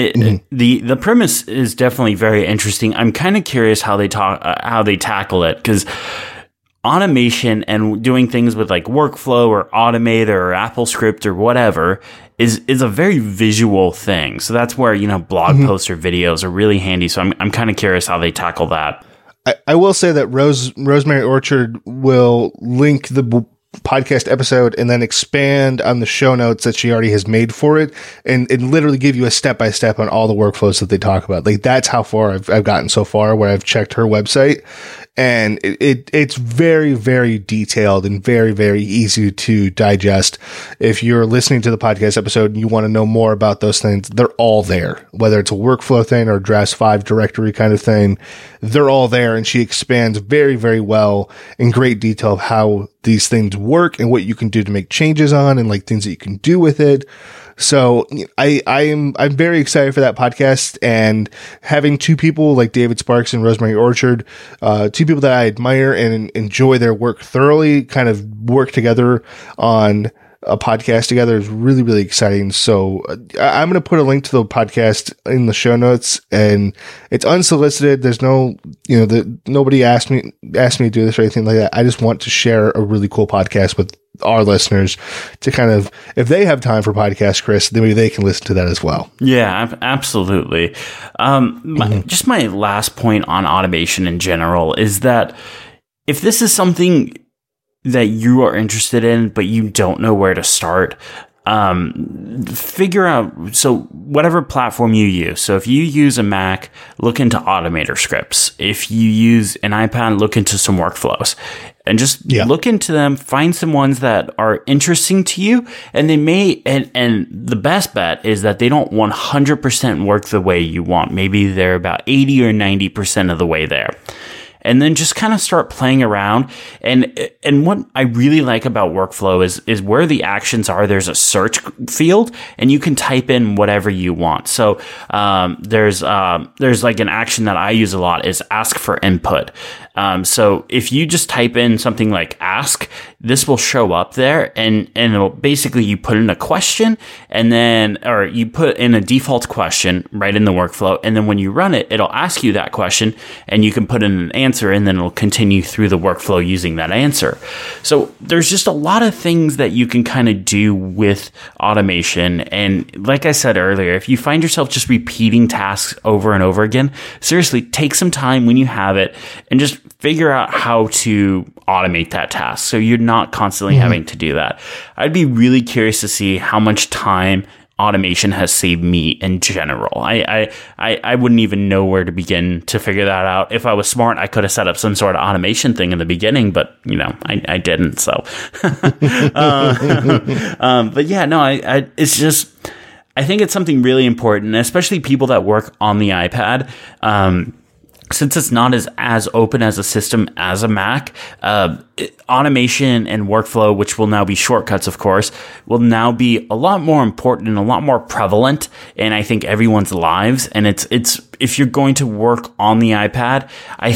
the premise is definitely very interesting. I'm kind of curious how they tackle it, because automation and doing things with like Workflow or Automate or AppleScript or whatever is a very visual thing. So that's where, blog posts or videos are really handy. So I'm kind of curious how they tackle that. I will say that Rosemary Orchard will link the podcast episode and then expand on the show notes that she already has made for it, and literally give you a step-by-step on all the workflows that they talk about. Like, that's how far I've gotten so far, where I've checked her website, and it's very, very detailed and very, very easy to digest. If you're listening to the podcast episode and you want to know more about those things, they're all there. Whether it's a workflow thing or a Drafts 5 directory kind of thing, they're all there, and she expands very, very well in great detail of how these things work and what you can do to make changes on, and like things that you can do with it. So I'm very excited for that podcast, and having two people like David Sparks and Rosemary Orchard, two people that I admire and enjoy their work thoroughly, kind of work together on a podcast together is really, really exciting. So I'm going to put a link to the podcast in the show notes, and it's unsolicited. There's no, nobody asked me to do this or anything like that. I just want to share a really cool podcast with our listeners to kind of, if they have time for podcasts, Chris, then maybe they can listen to that as well. Yeah, absolutely. Just my last point on automation in general is that if this is something that you are interested in, but you don't know where to start, figure out, so whatever platform you use. So if you use a Mac, look into Automator scripts. If you use an iPad, look into some workflows, and just look into them, find some ones that are interesting to you. And they may, and the best bet is that they don't 100% work the way you want. Maybe they're about 80 or 90% of the way there. and then just kind of start playing around. And what I really like about workflow is where the actions are, there's a search field and you can type in whatever you want. So, there's like an action that I use a lot is ask for input. So if you just type in something like ask, this will show up there and it'll basically you put in a question or you put in a default question right in the workflow. And then when you run it, it'll ask you that question and you can put in an answer and then it'll continue through the workflow using that answer. So there's just a lot of things that you can kind of do with automation. And like I said earlier, if you find yourself just repeating tasks over and over again, seriously, take some time when you have it and just figure out how to automate that task so you're not constantly having to do that. I'd be really curious to see how much time automation has saved me in general. I wouldn't even know where to begin to figure that out. If I was smart, I could have set up some sort of automation thing in the beginning, but I didn't. So, but yeah, no, it's just, I think it's something really important, especially people that work on the iPad. Since it's not as open as a system as a Mac, automation and workflow, which will now be shortcuts, of course, will now be a lot more important and a lot more prevalent in, I think, everyone's lives. And it's if you're going to work on the iPad,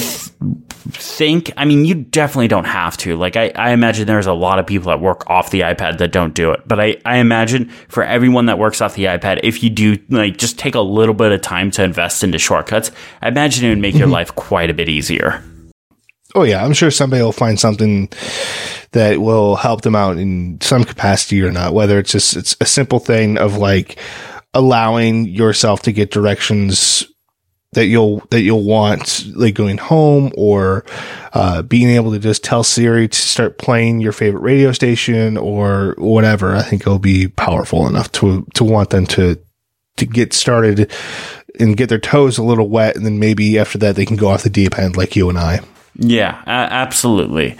I mean, you definitely don't have to. Like, I imagine there's a lot of people that work off the iPad that don't do it. But I imagine for everyone that works off the iPad, if you do, like, just take a little bit of time to invest into shortcuts, I imagine it would make your life quite a bit easier. Oh, yeah. I'm sure somebody will find something that will help them out in some capacity or not, whether it's a simple thing of, like, allowing yourself to get directions that you'll want, like going home, or being able to just tell Siri to start playing your favorite radio station or whatever. I think it'll be powerful enough to want them to get started and get their toes a little wet, and then maybe after that they can go off the deep end like you and I. Yeah, absolutely.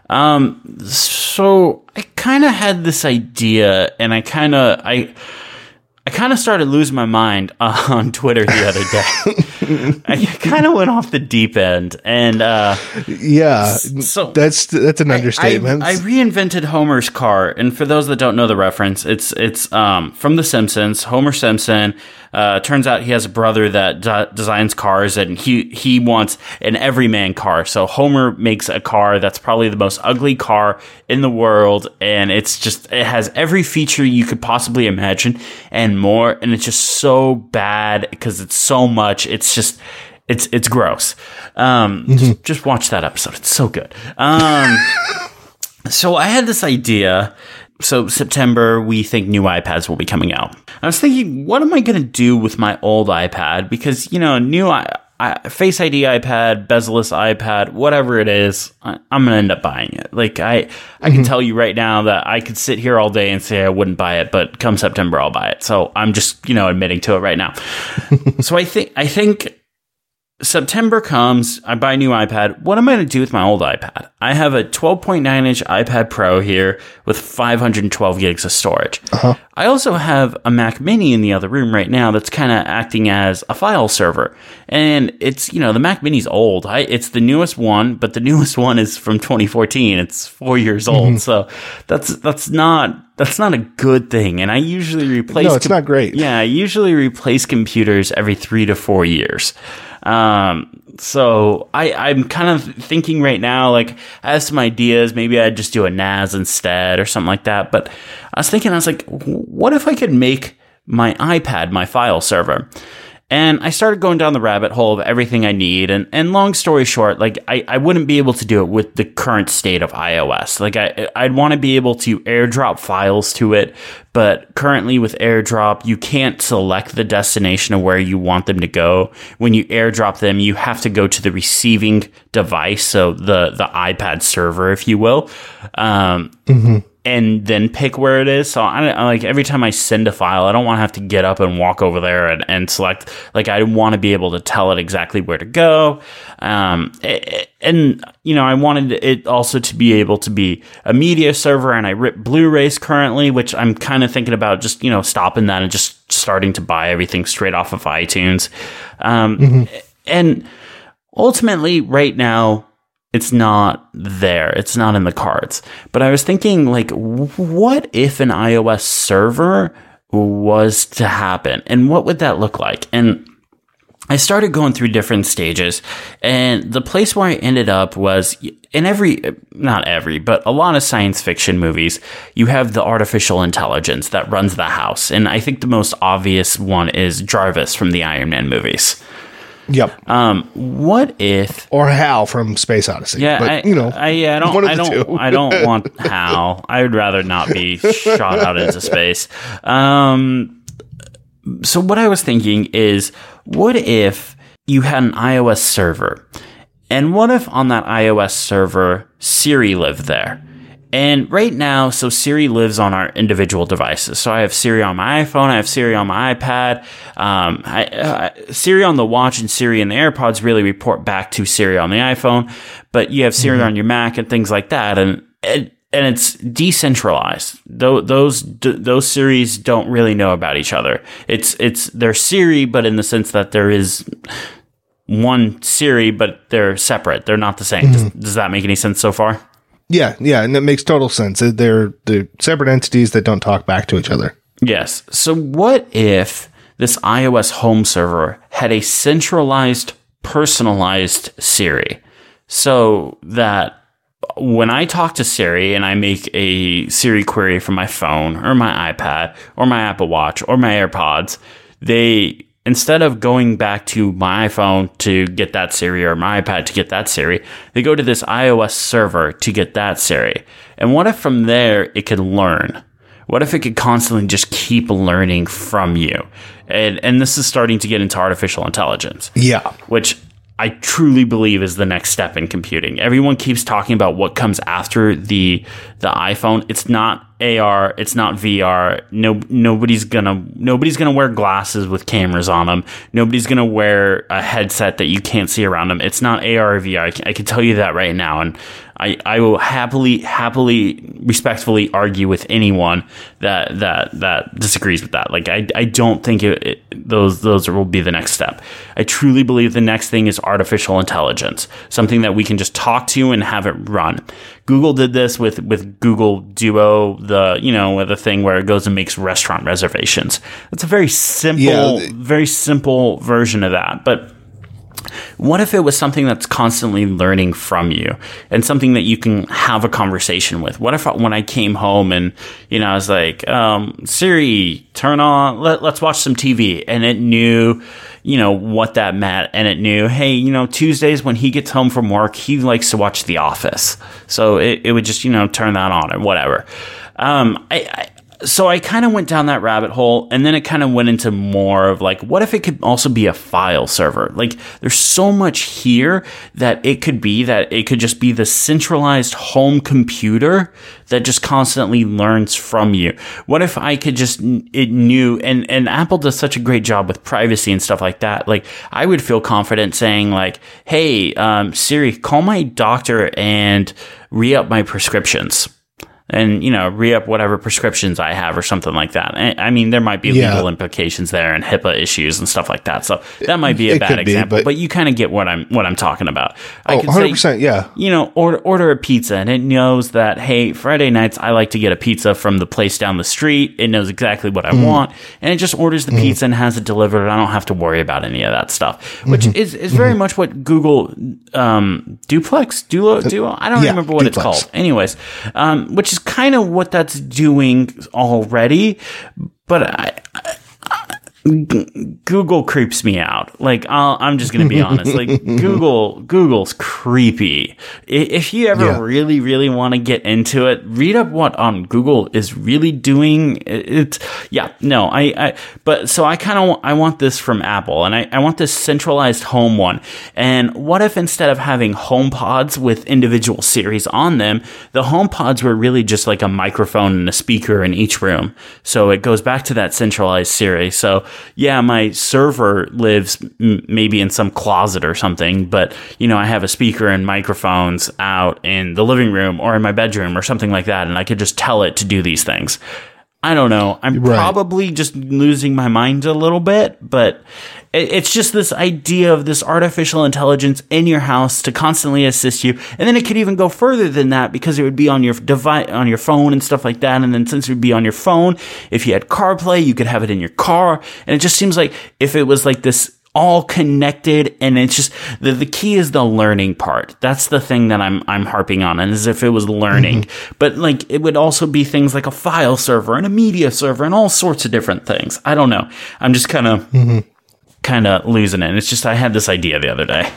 So I kind of had this idea, and I kind of started losing my mind on Twitter the other day. I kind of went off the deep end, and yeah, so that's an understatement. I reinvented Homer's car, and for those that don't know the reference, it's from The Simpsons. Homer Simpson. Turns out he has a brother that designs cars, and he wants an everyman car. So Homer makes a car that's probably the most ugly car in the world, and it has every feature you could possibly imagine and more, and it's just so bad because it's so much. It's just it's gross. Just watch that episode. It's so good. So I had this idea. So September, we think new iPads will be coming out. I was thinking, what am I going to do with my old iPad? Because, new Face ID iPad, bezel-less iPad, whatever it is, I'm going to end up buying it. Like, I can tell you right now that I could sit here all day and say I wouldn't buy it, but come September, I'll buy it. So I'm just, admitting to it right now. So I think September comes, I buy a new iPad. What am I going to do with my old iPad? I have a 12.9-inch iPad Pro here with 512 gigs of storage. Uh-huh. I also have a Mac Mini in the other room right now that's kind of acting as a file server. And it's, the Mac Mini's old. It's the newest one, but the newest one is from 2014. It's 4 years old. So that's not a good thing. And I usually replace... No, it's not great. Yeah, I usually replace computers every 3 to 4 years. So I'm kind of thinking right now, like, I have some ideas. Maybe I'd just do a NAS instead or something like that. But I was like, what if I could make my iPad my file server? And I started going down the rabbit hole of everything I need. And long story short, like, I wouldn't be able to do it with the current state of iOS. Like, I'd want to be able to airdrop files to it. But currently with airdrop, you can't select the destination of where you want them to go. When you airdrop them, you have to go to the receiving device. So the iPad server, if you will. And then pick where it is. So I like, every time I send a file, I don't want to have to get up and walk over there and select. Like, I want to be able to tell it exactly where to go. And I wanted it also to be able to be a media server, and I rip Blu-rays currently, which I'm kind of thinking about just, stopping that and just starting to buy everything straight off of iTunes. And ultimately, right now, it's not there. It's not in the cards. But I was thinking, like, what if an iOS server was to happen? And what would that look like? And I started going through different stages, and the place where I ended up was in not every, but a lot of science fiction movies, you have the artificial intelligence that runs the house. And I think the most obvious one is Jarvis from the Iron Man movies. Yep. What if, or Hal from Space Odyssey? Yeah, but, I don't want Hal. I would rather not be shot out into space. So what I was thinking is, what if you had an iOS server? And what if on that iOS server, Siri lived there? And right now, so Siri lives on our individual devices. So I have Siri on my iPhone, I have Siri on my iPad, Siri on the watch and Siri in the AirPods really report back to Siri on the iPhone. But you have Siri on your Mac and things like that. And it's decentralized. Those Siris don't really know about each other. They're Siri, but in the sense that there is one Siri, but they're separate. They're not the same. Does that make any sense so far? Yeah, and that makes total sense. They're separate entities that don't talk back to each other. Yes. So what if this iOS home server had a centralized, personalized Siri, so that when I talk to Siri and I make a Siri query from my phone or my iPad or my Apple Watch or my AirPods, they, instead of going back to my iPhone to get that Siri or my iPad to get that Siri, they go to this iOS server to get that Siri. And what if from there it could learn? What if it could constantly just keep learning from you? And this is starting to get into artificial intelligence. Yeah. Which I truly believe is the next step in computing. Everyone keeps talking about what comes after the iPhone. It's not AR. It's not VR. Nobody's gonna wear glasses with cameras on them. Nobody's gonna wear a headset that you can't see around them. It's not AR or VR. I can tell you that right now. And I will happily, respectfully argue with anyone that disagrees with that. Like, I don't think those will be the next step. I truly believe the next thing is artificial intelligence, something that we can just talk to and have it run. Google did this with Google Duo, the thing where it goes and makes restaurant reservations. It's a very simple version of that, but what if it was something that's constantly learning from you and something that you can have a conversation with? What if when I came home and, I was like, Siri, turn on, let's watch some TV. And it knew, what that meant. And it knew, hey, Tuesdays when he gets home from work, he likes to watch The Office. So it would just, turn that on or whatever. So I kind of went down that rabbit hole, and then it kind of went into more of like, what if it could also be a file server? Like, there's so much here that it could just be the centralized home computer that just constantly learns from you. What if I could it knew, and Apple does such a great job with privacy and stuff like that. Like, I would feel confident saying like, hey, Siri, call my doctor and re-up my prescriptions. And, re-up whatever prescriptions I have or something like that. I mean, there might be legal implications there and HIPAA issues and stuff like that. So that might be a bad example, but you kind of get what I'm talking about. I can 100%, say, yeah. Order a pizza, and it knows that, hey, Friday nights I like to get a pizza from the place down the street. It knows exactly what I want, and it just orders the pizza and has it delivered. I don't have to worry about any of that stuff, which is very much what Google Duplex, Duo, I don't remember what Duplex. It's called. Anyways, which is kind of what that's doing already, but Google creeps me out. Like, I'm just going to be honest. Like, Google's creepy. If you ever really, really want to get into it, read up what Google is really doing. But so I want this from Apple, and I want this centralized home one. And what if instead of having HomePods with individual Siris on them, the HomePods were really just like a microphone and a speaker in each room? So it goes back to that centralized Siri. So yeah, my server lives maybe in some closet or something, but I have a speaker and microphones out in the living room or in my bedroom or something like that, and I could just tell it to do these things. I don't know. I'm probably just losing my mind a little bit, but it's just this idea of this artificial intelligence in your house to constantly assist you. And then it could even go further than that because it would be on your device, on your phone and stuff like that. And then since it would be on your phone, if you had CarPlay, you could have it in your car. And it just seems like if it was like this all connected, and it's just the key is the learning part. That's the thing that I'm harping on, and as if it was learning. But like it would also be things like a file server and a media server and all sorts of different things. I don't know. I'm just kind of losing it. It's just I had this idea the other day.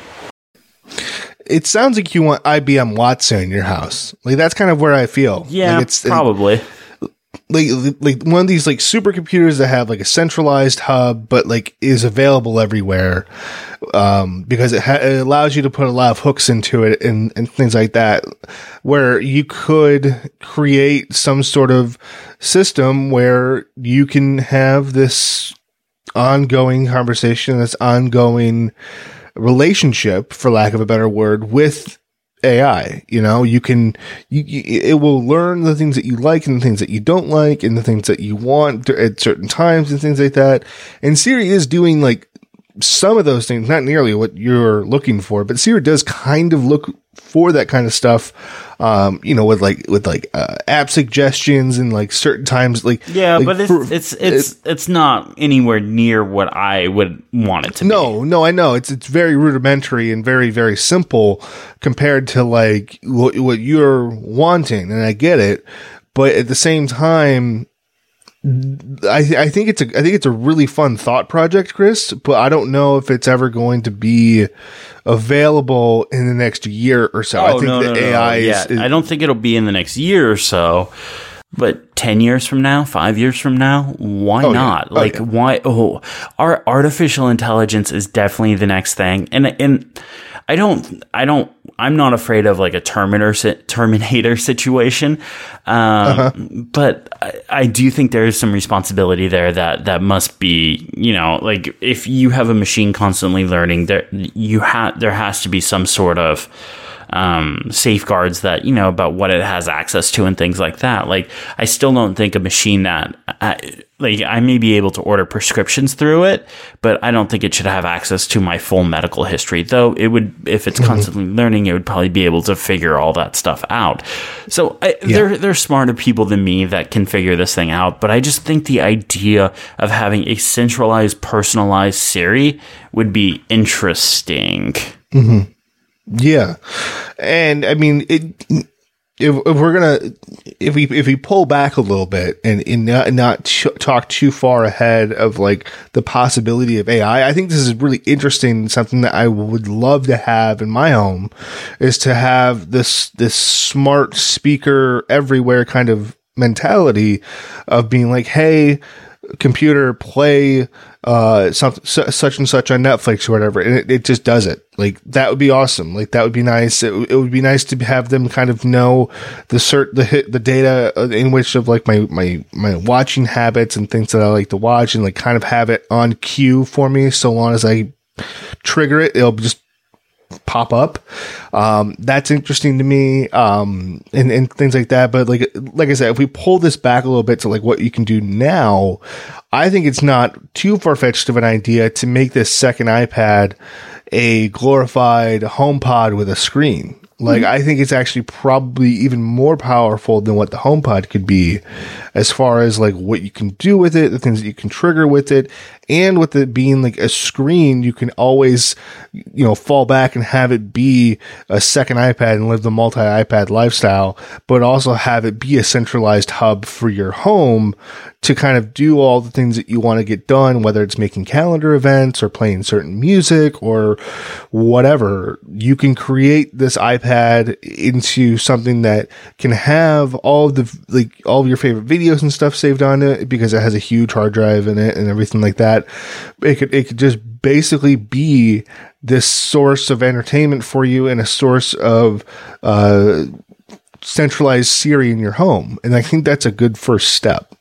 It sounds like you want IBM Watson in your house. Like that's kind of where I feel. Yeah, like probably. Like one of these like supercomputers that have like a centralized hub, but like is available everywhere, because it allows you to put a lot of hooks into it and things like that, where you could create some sort of system where you can have this ongoing conversation, this ongoing relationship, for lack of a better word, with AI. You know, it will learn the things that you like and the things that you don't like and the things that you want at certain times and things like that. And Siri is doing like some of those things, not nearly what you're looking for, but Siri does kind of look for that kind of stuff, with app suggestions and like certain times, but it's not anywhere near what I would want it to be. No, I know it's very rudimentary and very, very simple compared to like what you're wanting, and I get it, but at the same time, I think it's a really fun thought project, Chris, but I don't know if it's ever going to be available in the next year or so. I think AI is I don't think it'll be in the next year or so, but 10 years from now, 5 years from now, why not? Why? Our artificial intelligence is definitely the next thing. And I'm not afraid of like a Terminator situation. But I do think there is some responsibility there that must be, like if you have a machine constantly learning, there has to be some sort of safeguards that, about what it has access to and things like that. Like, I still don't think a machine that, I may be able to order prescriptions through it, but I don't think it should have access to my full medical history. Though it would, if it's constantly learning, it would probably be able to figure all that stuff out. So there's smarter people than me that can figure this thing out. But I just think the idea of having a centralized, personalized Siri would be interesting. Mm-hmm. Yeah. And I mean, if we pull back a little bit and not talk too far ahead of like the possibility of AI, I think this is really interesting. Something that I would love to have in my home is to have this smart speaker everywhere kind of mentality of being like, hey, computer, play such and such on Netflix or whatever, and it just does it. Like, that would be awesome. Like, that would be nice. It would be nice to have them kind of know the data in which of like my watching habits and things that I like to watch, and like kind of have it on cue for me. So long as I trigger it, it'll just pop up. That's interesting to me, and things like that. But like I said, if we pull this back a little bit to like what you can do now, I think it's not too far-fetched of an idea to make this second iPad a glorified HomePod with a screen. Like, I think it's actually probably even more powerful than what the HomePod could be, as far as like what you can do with it, the things that you can trigger with it, and with it being like a screen, you can always, fall back and have it be a second iPad and live the multi-iPad lifestyle, but also have it be a centralized hub for your home to kind of do all the things that you want to get done, whether it's making calendar events or playing certain music or whatever. You can create this iPad into something that can have all of your favorite videos and stuff saved on it, because it has a huge hard drive in it and everything like that. It could just basically be this source of entertainment for you and a source of centralized Siri in your home. And I think that's a good first step.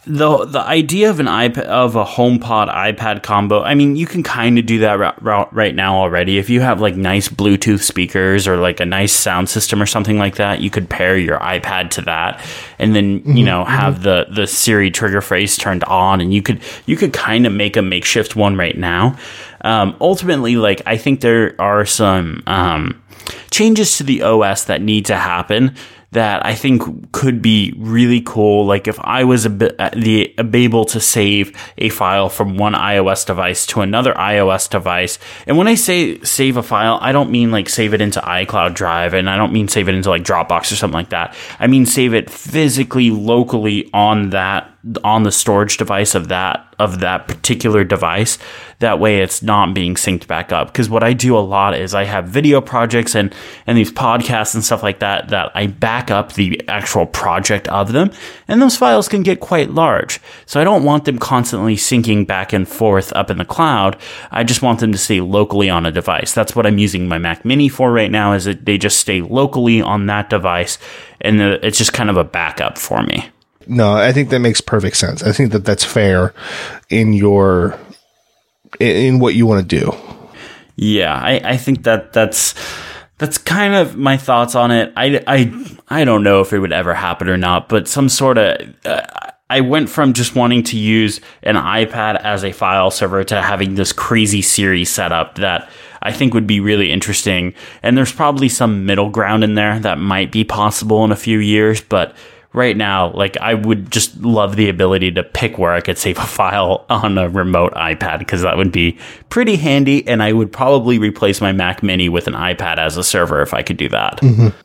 the idea of an iPad, of a HomePod iPad combo, I mean, you can kind of do that right now already. If you have like nice Bluetooth speakers or like a nice sound system or something like that, you could pair your iPad to that, and then have the Siri trigger phrase turned on, and you could kind of make a makeshift one right now. Ultimately, like, I think there are some changes to the OS that need to happen that I think could be really cool. Like if I was able to save a file from one iOS device to another iOS device. And when I say save a file, I don't mean like save it into iCloud Drive, and I don't mean save it into like Dropbox or something like that. I mean save it physically, locally on the storage device of that particular device. That way it's not being synced back up. Because what I do a lot is I have video projects and these podcasts and stuff like that I back up the actual project of them, and those files can get quite large. So I don't want them constantly syncing back and forth up in the cloud. I just want them to stay locally on a device. That's what I'm using my Mac Mini for right now, is that they just stay locally on that device, and it's just kind of a backup for me. No, I think that makes perfect sense. I think that that's fair in what you want to do. Yeah, I think that's kind of my thoughts on it. I don't know if it would ever happen or not, but some sort of I went from just wanting to use an iPad as a file server to having this crazy Siri setup that I think would be really interesting. And there's probably some middle ground in there that might be possible in a few years, but right now, like, I would just love the ability to pick where I could save a file on a remote iPad, because that would be pretty handy, and I would probably replace my Mac Mini with an iPad as a server if I could do that. Mm-hmm.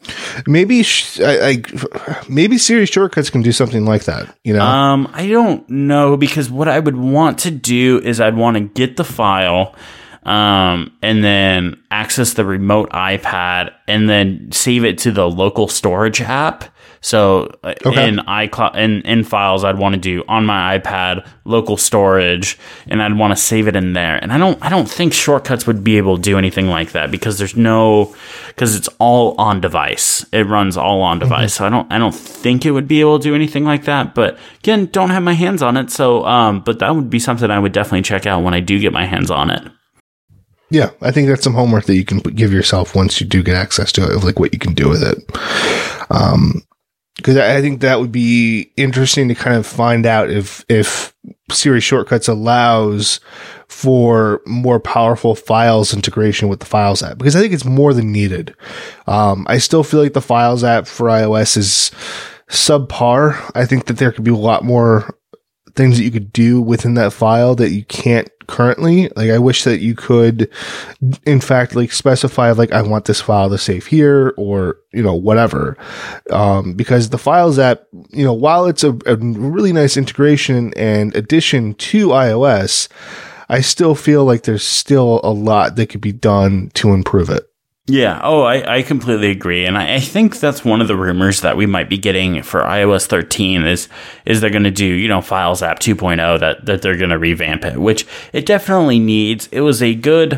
Maybe Siri shortcuts can do something like that, you know? I don't know, because what I would want to do is I'd want to get the file, and then access the remote iPad, and then save it to the local storage app. So in iCloud, in files, I'd want to do on my iPad, local storage, and I'd want to save it in there. And I don't think shortcuts would be able to do anything like that, because because it's all on device. It runs all on device. So I don't think it would be able to do anything like that. But again, don't have my hands on it. So, but that would be something I would definitely check out when I do get my hands on it. Yeah, I think that's some homework that you can give yourself once you do get access to it, of like what you can do with it. Because I think that would be interesting to kind of find out if Siri Shortcuts allows for more powerful files integration with the Files app, because I think it's more than needed. I still feel like the Files app for iOS is subpar. I think that there could be a lot more things that you could do within that file that you can't currently. Like, I wish that you could, in fact, like specify, like, I want this file to save here, or, you know, whatever. Because the Files app, you know, while it's a really nice integration and addition to iOS, I still feel like there's still a lot that could be done to improve it. Yeah. Oh, I completely agree. And I think that's one of the rumors that we might be getting for iOS 13 is they're going to do, you know, Files app 2.0, that they're going to revamp it, which it definitely needs. It was a good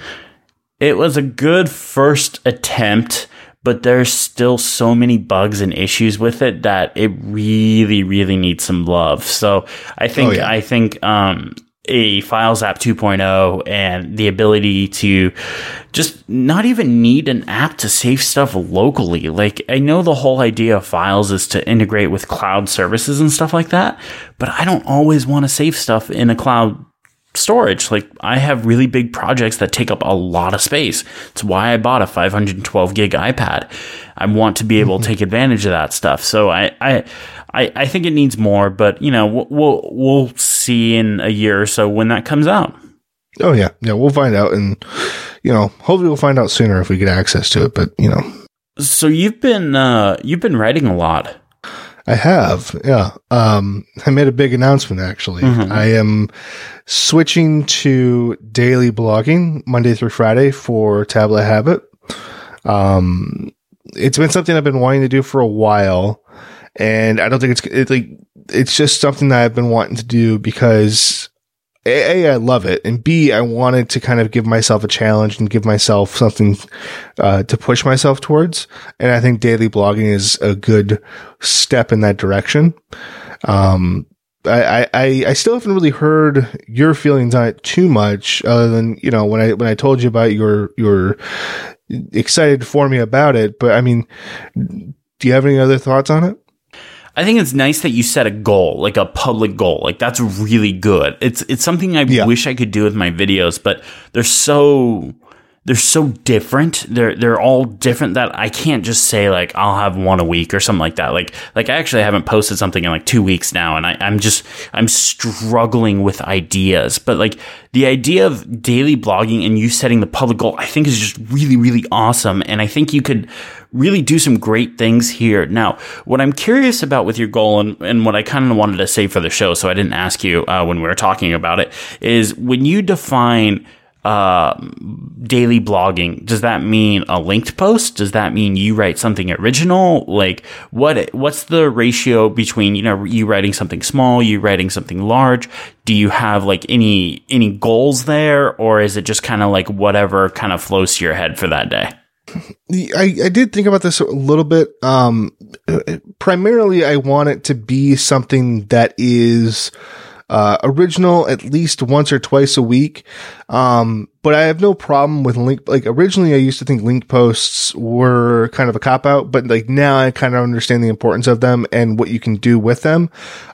first attempt, but there's still so many bugs and issues with it that it really, really needs some love. So I think, a Files app 2.0 and the ability to just not even need an app to save stuff locally. Like, I know the whole idea of Files is to integrate with cloud services and stuff like that, but I don't always want to save stuff in a cloud storage. Like, I have really big projects that take up a lot of space. It's why I bought a 512 gig iPad. I want to be able to take advantage of that stuff. So I think it needs more, but, you know, we'll see in a year or so when that comes out. Oh yeah, we'll find out, and, you know, hopefully we'll find out sooner if we get access to it. But, you know, so you've been writing a lot. I have, yeah. I made a big announcement, actually. Mm-hmm. I am switching to daily blogging Monday through Friday for Tablet Habit. It's been something I've been wanting to do for a while, and I don't think it's just something that I've been wanting to do because A, I love it, and B, I wanted to kind of give myself a challenge and give myself something to push myself towards. And I think daily blogging is a good step in that direction. I still haven't really heard your feelings on it too much, other than, you know, when I told you about your excited for me about it. But I mean, do you have any other thoughts on it? I think it's nice that you set a goal, like a public goal. Like, that's really good. It's something I wish I could do with my videos, but they're so different. They're all different that I can't just say like I'll have one a week or something like that. Like I actually haven't posted something in like 2 weeks now, and I'm struggling with ideas. But like the idea of daily blogging and you setting the public goal, I think is just really, really awesome. And I think you could really do some great things here. Now, what I'm curious about with your goal, and what I kind of wanted to say for the show, so I didn't ask you when we were talking about it, is when you define daily blogging, does that mean a linked post? Does that mean you write something original? Like, what's the ratio between, you know, you writing something small, you writing something large? Do you have like any goals there, or is it just kind of like whatever kind of flows to your head for that day? I did think about this a little bit. Primarily, I want it to be something that is original at least once or twice a week. But I have no problem with originally I used to think link posts were kind of a cop out, but like now I kind of understand the importance of them and what you can do with them.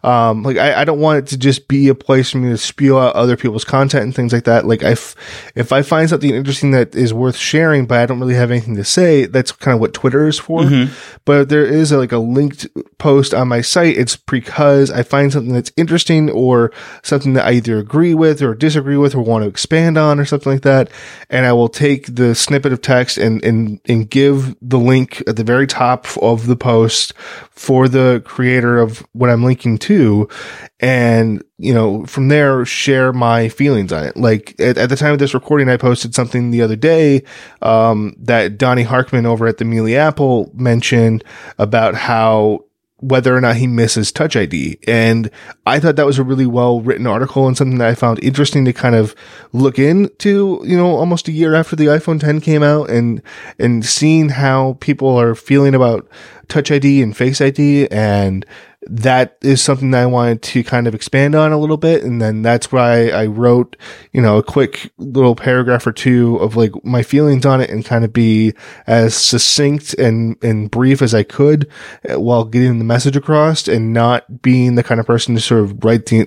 I don't want it to just be a place for me to spew out other people's content and things like that. Like if I find something interesting that is worth sharing, but I don't really have anything to say, that's kind of what Twitter is for. Mm-hmm. But there is a linked post on my site. It's because I find something that's interesting or something that I either agree with or disagree with or want to expand on or something like that, and I will take the snippet of text and give the link at the very top of the post for the creator of what I'm linking to, and, you know, from there share my feelings on it. Like at the time of this recording, I posted something the other day that Donnie Harkman over at the Mealy Apple mentioned about how whether or not he misses Touch ID. And I thought that was a really well written article and something that I found interesting to kind of look into, you know, almost a year after the iPhone 10 came out, and seeing how people are feeling about Touch ID and Face ID. And that is something that I wanted to kind of expand on a little bit. And then that's why I wrote, you know, a quick little paragraph or two of like my feelings on it and kind of be as succinct and brief as I could while getting the message across, and not being the kind of person to sort of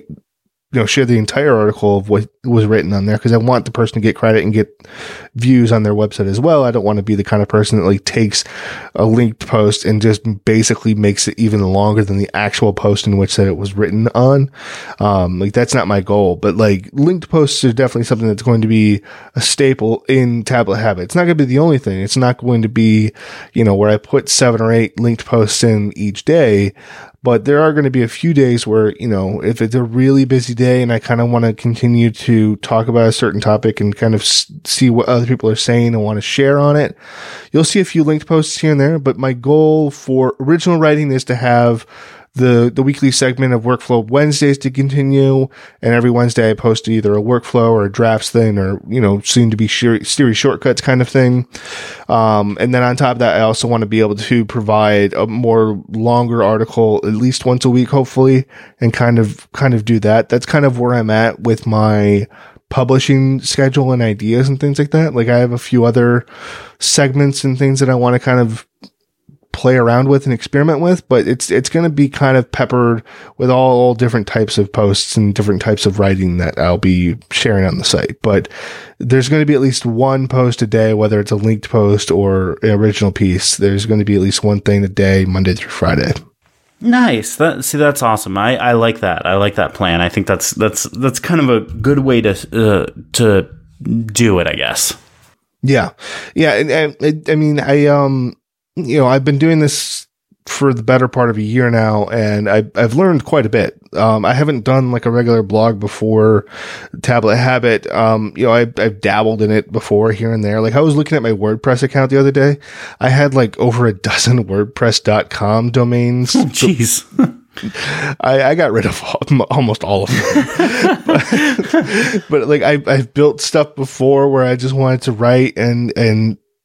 share the entire article of what was written on there, because I want the person to get credit and get views on their website as well. I don't want to be the kind of person that like takes a linked post and just basically makes it even longer than the actual post in which that it was written on. That's not my goal, but like linked posts are definitely something that's going to be a staple in Tablet Habit. It's not going to be the only thing. It's not going to be, you know, where I put 7 or 8 linked posts in each day. But there are going to be a few days where, you know, if it's a really busy day and I kind of want to continue to talk about a certain topic and kind of see what other people are saying and want to share on it, you'll see a few linked posts here and there. But my goal for original writing is to have the weekly segment of Workflow Wednesdays to continue. And every Wednesday I post either a workflow or a drafts thing, or, you know, soon to be Siri shortcuts kind of thing. And then on top of that, I also want to be able to provide a more longer article at least once a week, hopefully, and kind of do that. That's kind of where I'm at with my publishing schedule and ideas and things like that. Like I have a few other segments and things that I want to kind of play around with and experiment with, but it's going to be kind of peppered with all different types of posts and different types of writing that I'll be sharing on the site. But there's going to be at least one post a day, whether it's a linked post or an original piece. There's going to be at least one thing a day, Monday through Friday. Nice. That's awesome. I like that. I like that plan. I think that's kind of a good way to do it, I guess. Yeah. Yeah. And I mean, you know, I've been doing this for the better part of a year now, and I've learned quite a bit. I haven't done like a regular blog before Tablet Habit. You know, I've dabbled in it before here and there. Like I was looking at my WordPress account the other day. I had like over a dozen WordPress.com domains. Oh, jeez. I got rid of almost all of them. but like I've built stuff before where I just wanted to write and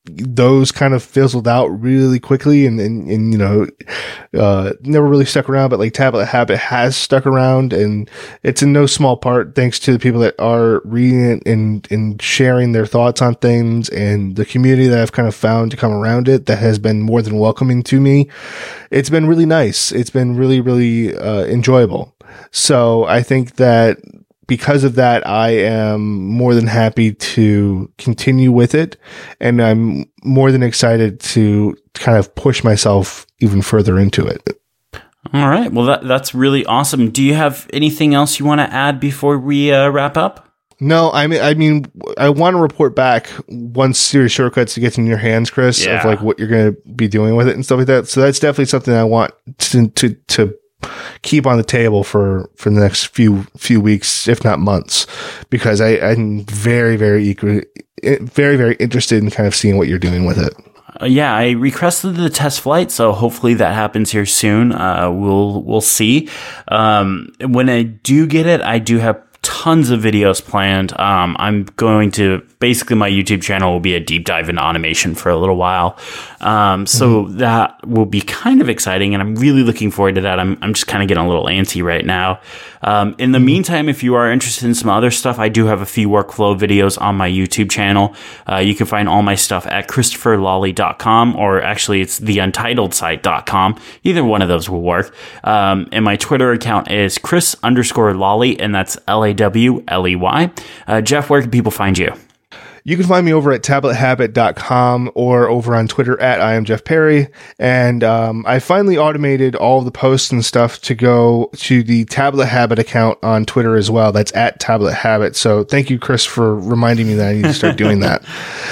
those kind of fizzled out really quickly and you know, never really stuck around, but like Tablet Habit has stuck around, and it's in no small part thanks to the people that are reading it and sharing their thoughts on things, and the community that I've kind of found to come around it that has been more than welcoming to me. It's been really nice. It's been really, really enjoyable. So I think that because of that, I am more than happy to continue with it, and I'm more than excited to kind of push myself even further into it. All right. Well, that's really awesome. Do you have anything else you want to add before we wrap up? No, I mean, I want to report back once Series Shortcuts gets in your hands, Chris, of like what you're going to be doing with it and stuff like that. So that's definitely something I want to keep on the table for the next few weeks, if not months, because I'm very, very interested in kind of seeing what you're doing with it. Yeah, I requested the test flight, so hopefully that happens here soon. We'll see. When I do get it, I do have tons of videos planned. I'm going to, basically my YouTube channel will be a deep dive into automation for a little while. So that will be kind of exciting, and I'm really looking forward to that. I'm just kind of getting a little antsy right now. In the meantime, if you are interested in some other stuff, I do have a few workflow videos on my YouTube channel. You can find all my stuff at ChristopherLawley.com, or actually it's theUntitledSite.com. Either one of those will work. And my Twitter account is Chris_Lawley, and that's LAWLEY. Jeff, where can people find you? You can find me over at tablethabit.com or over on Twitter at I am Jeff Perry. And I finally automated all of the posts and stuff to go to the Tablet Habit account on Twitter as well. That's at Tablet Habit. So thank you, Chris, for reminding me that I need to start doing that.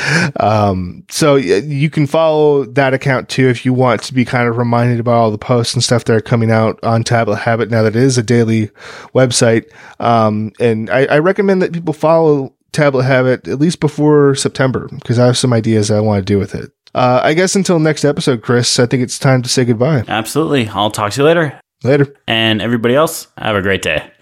So you can follow that account too if you want to be kind of reminded about all the posts and stuff that are coming out on Tablet Habit now that it is a daily website. And I recommend that people follow Tablet Habit at least before September, because I have some ideas I want to do with it. I guess until next episode, Chris, I think it's time to say goodbye. Absolutely. I'll talk to you later. Later. And everybody else, have a great day.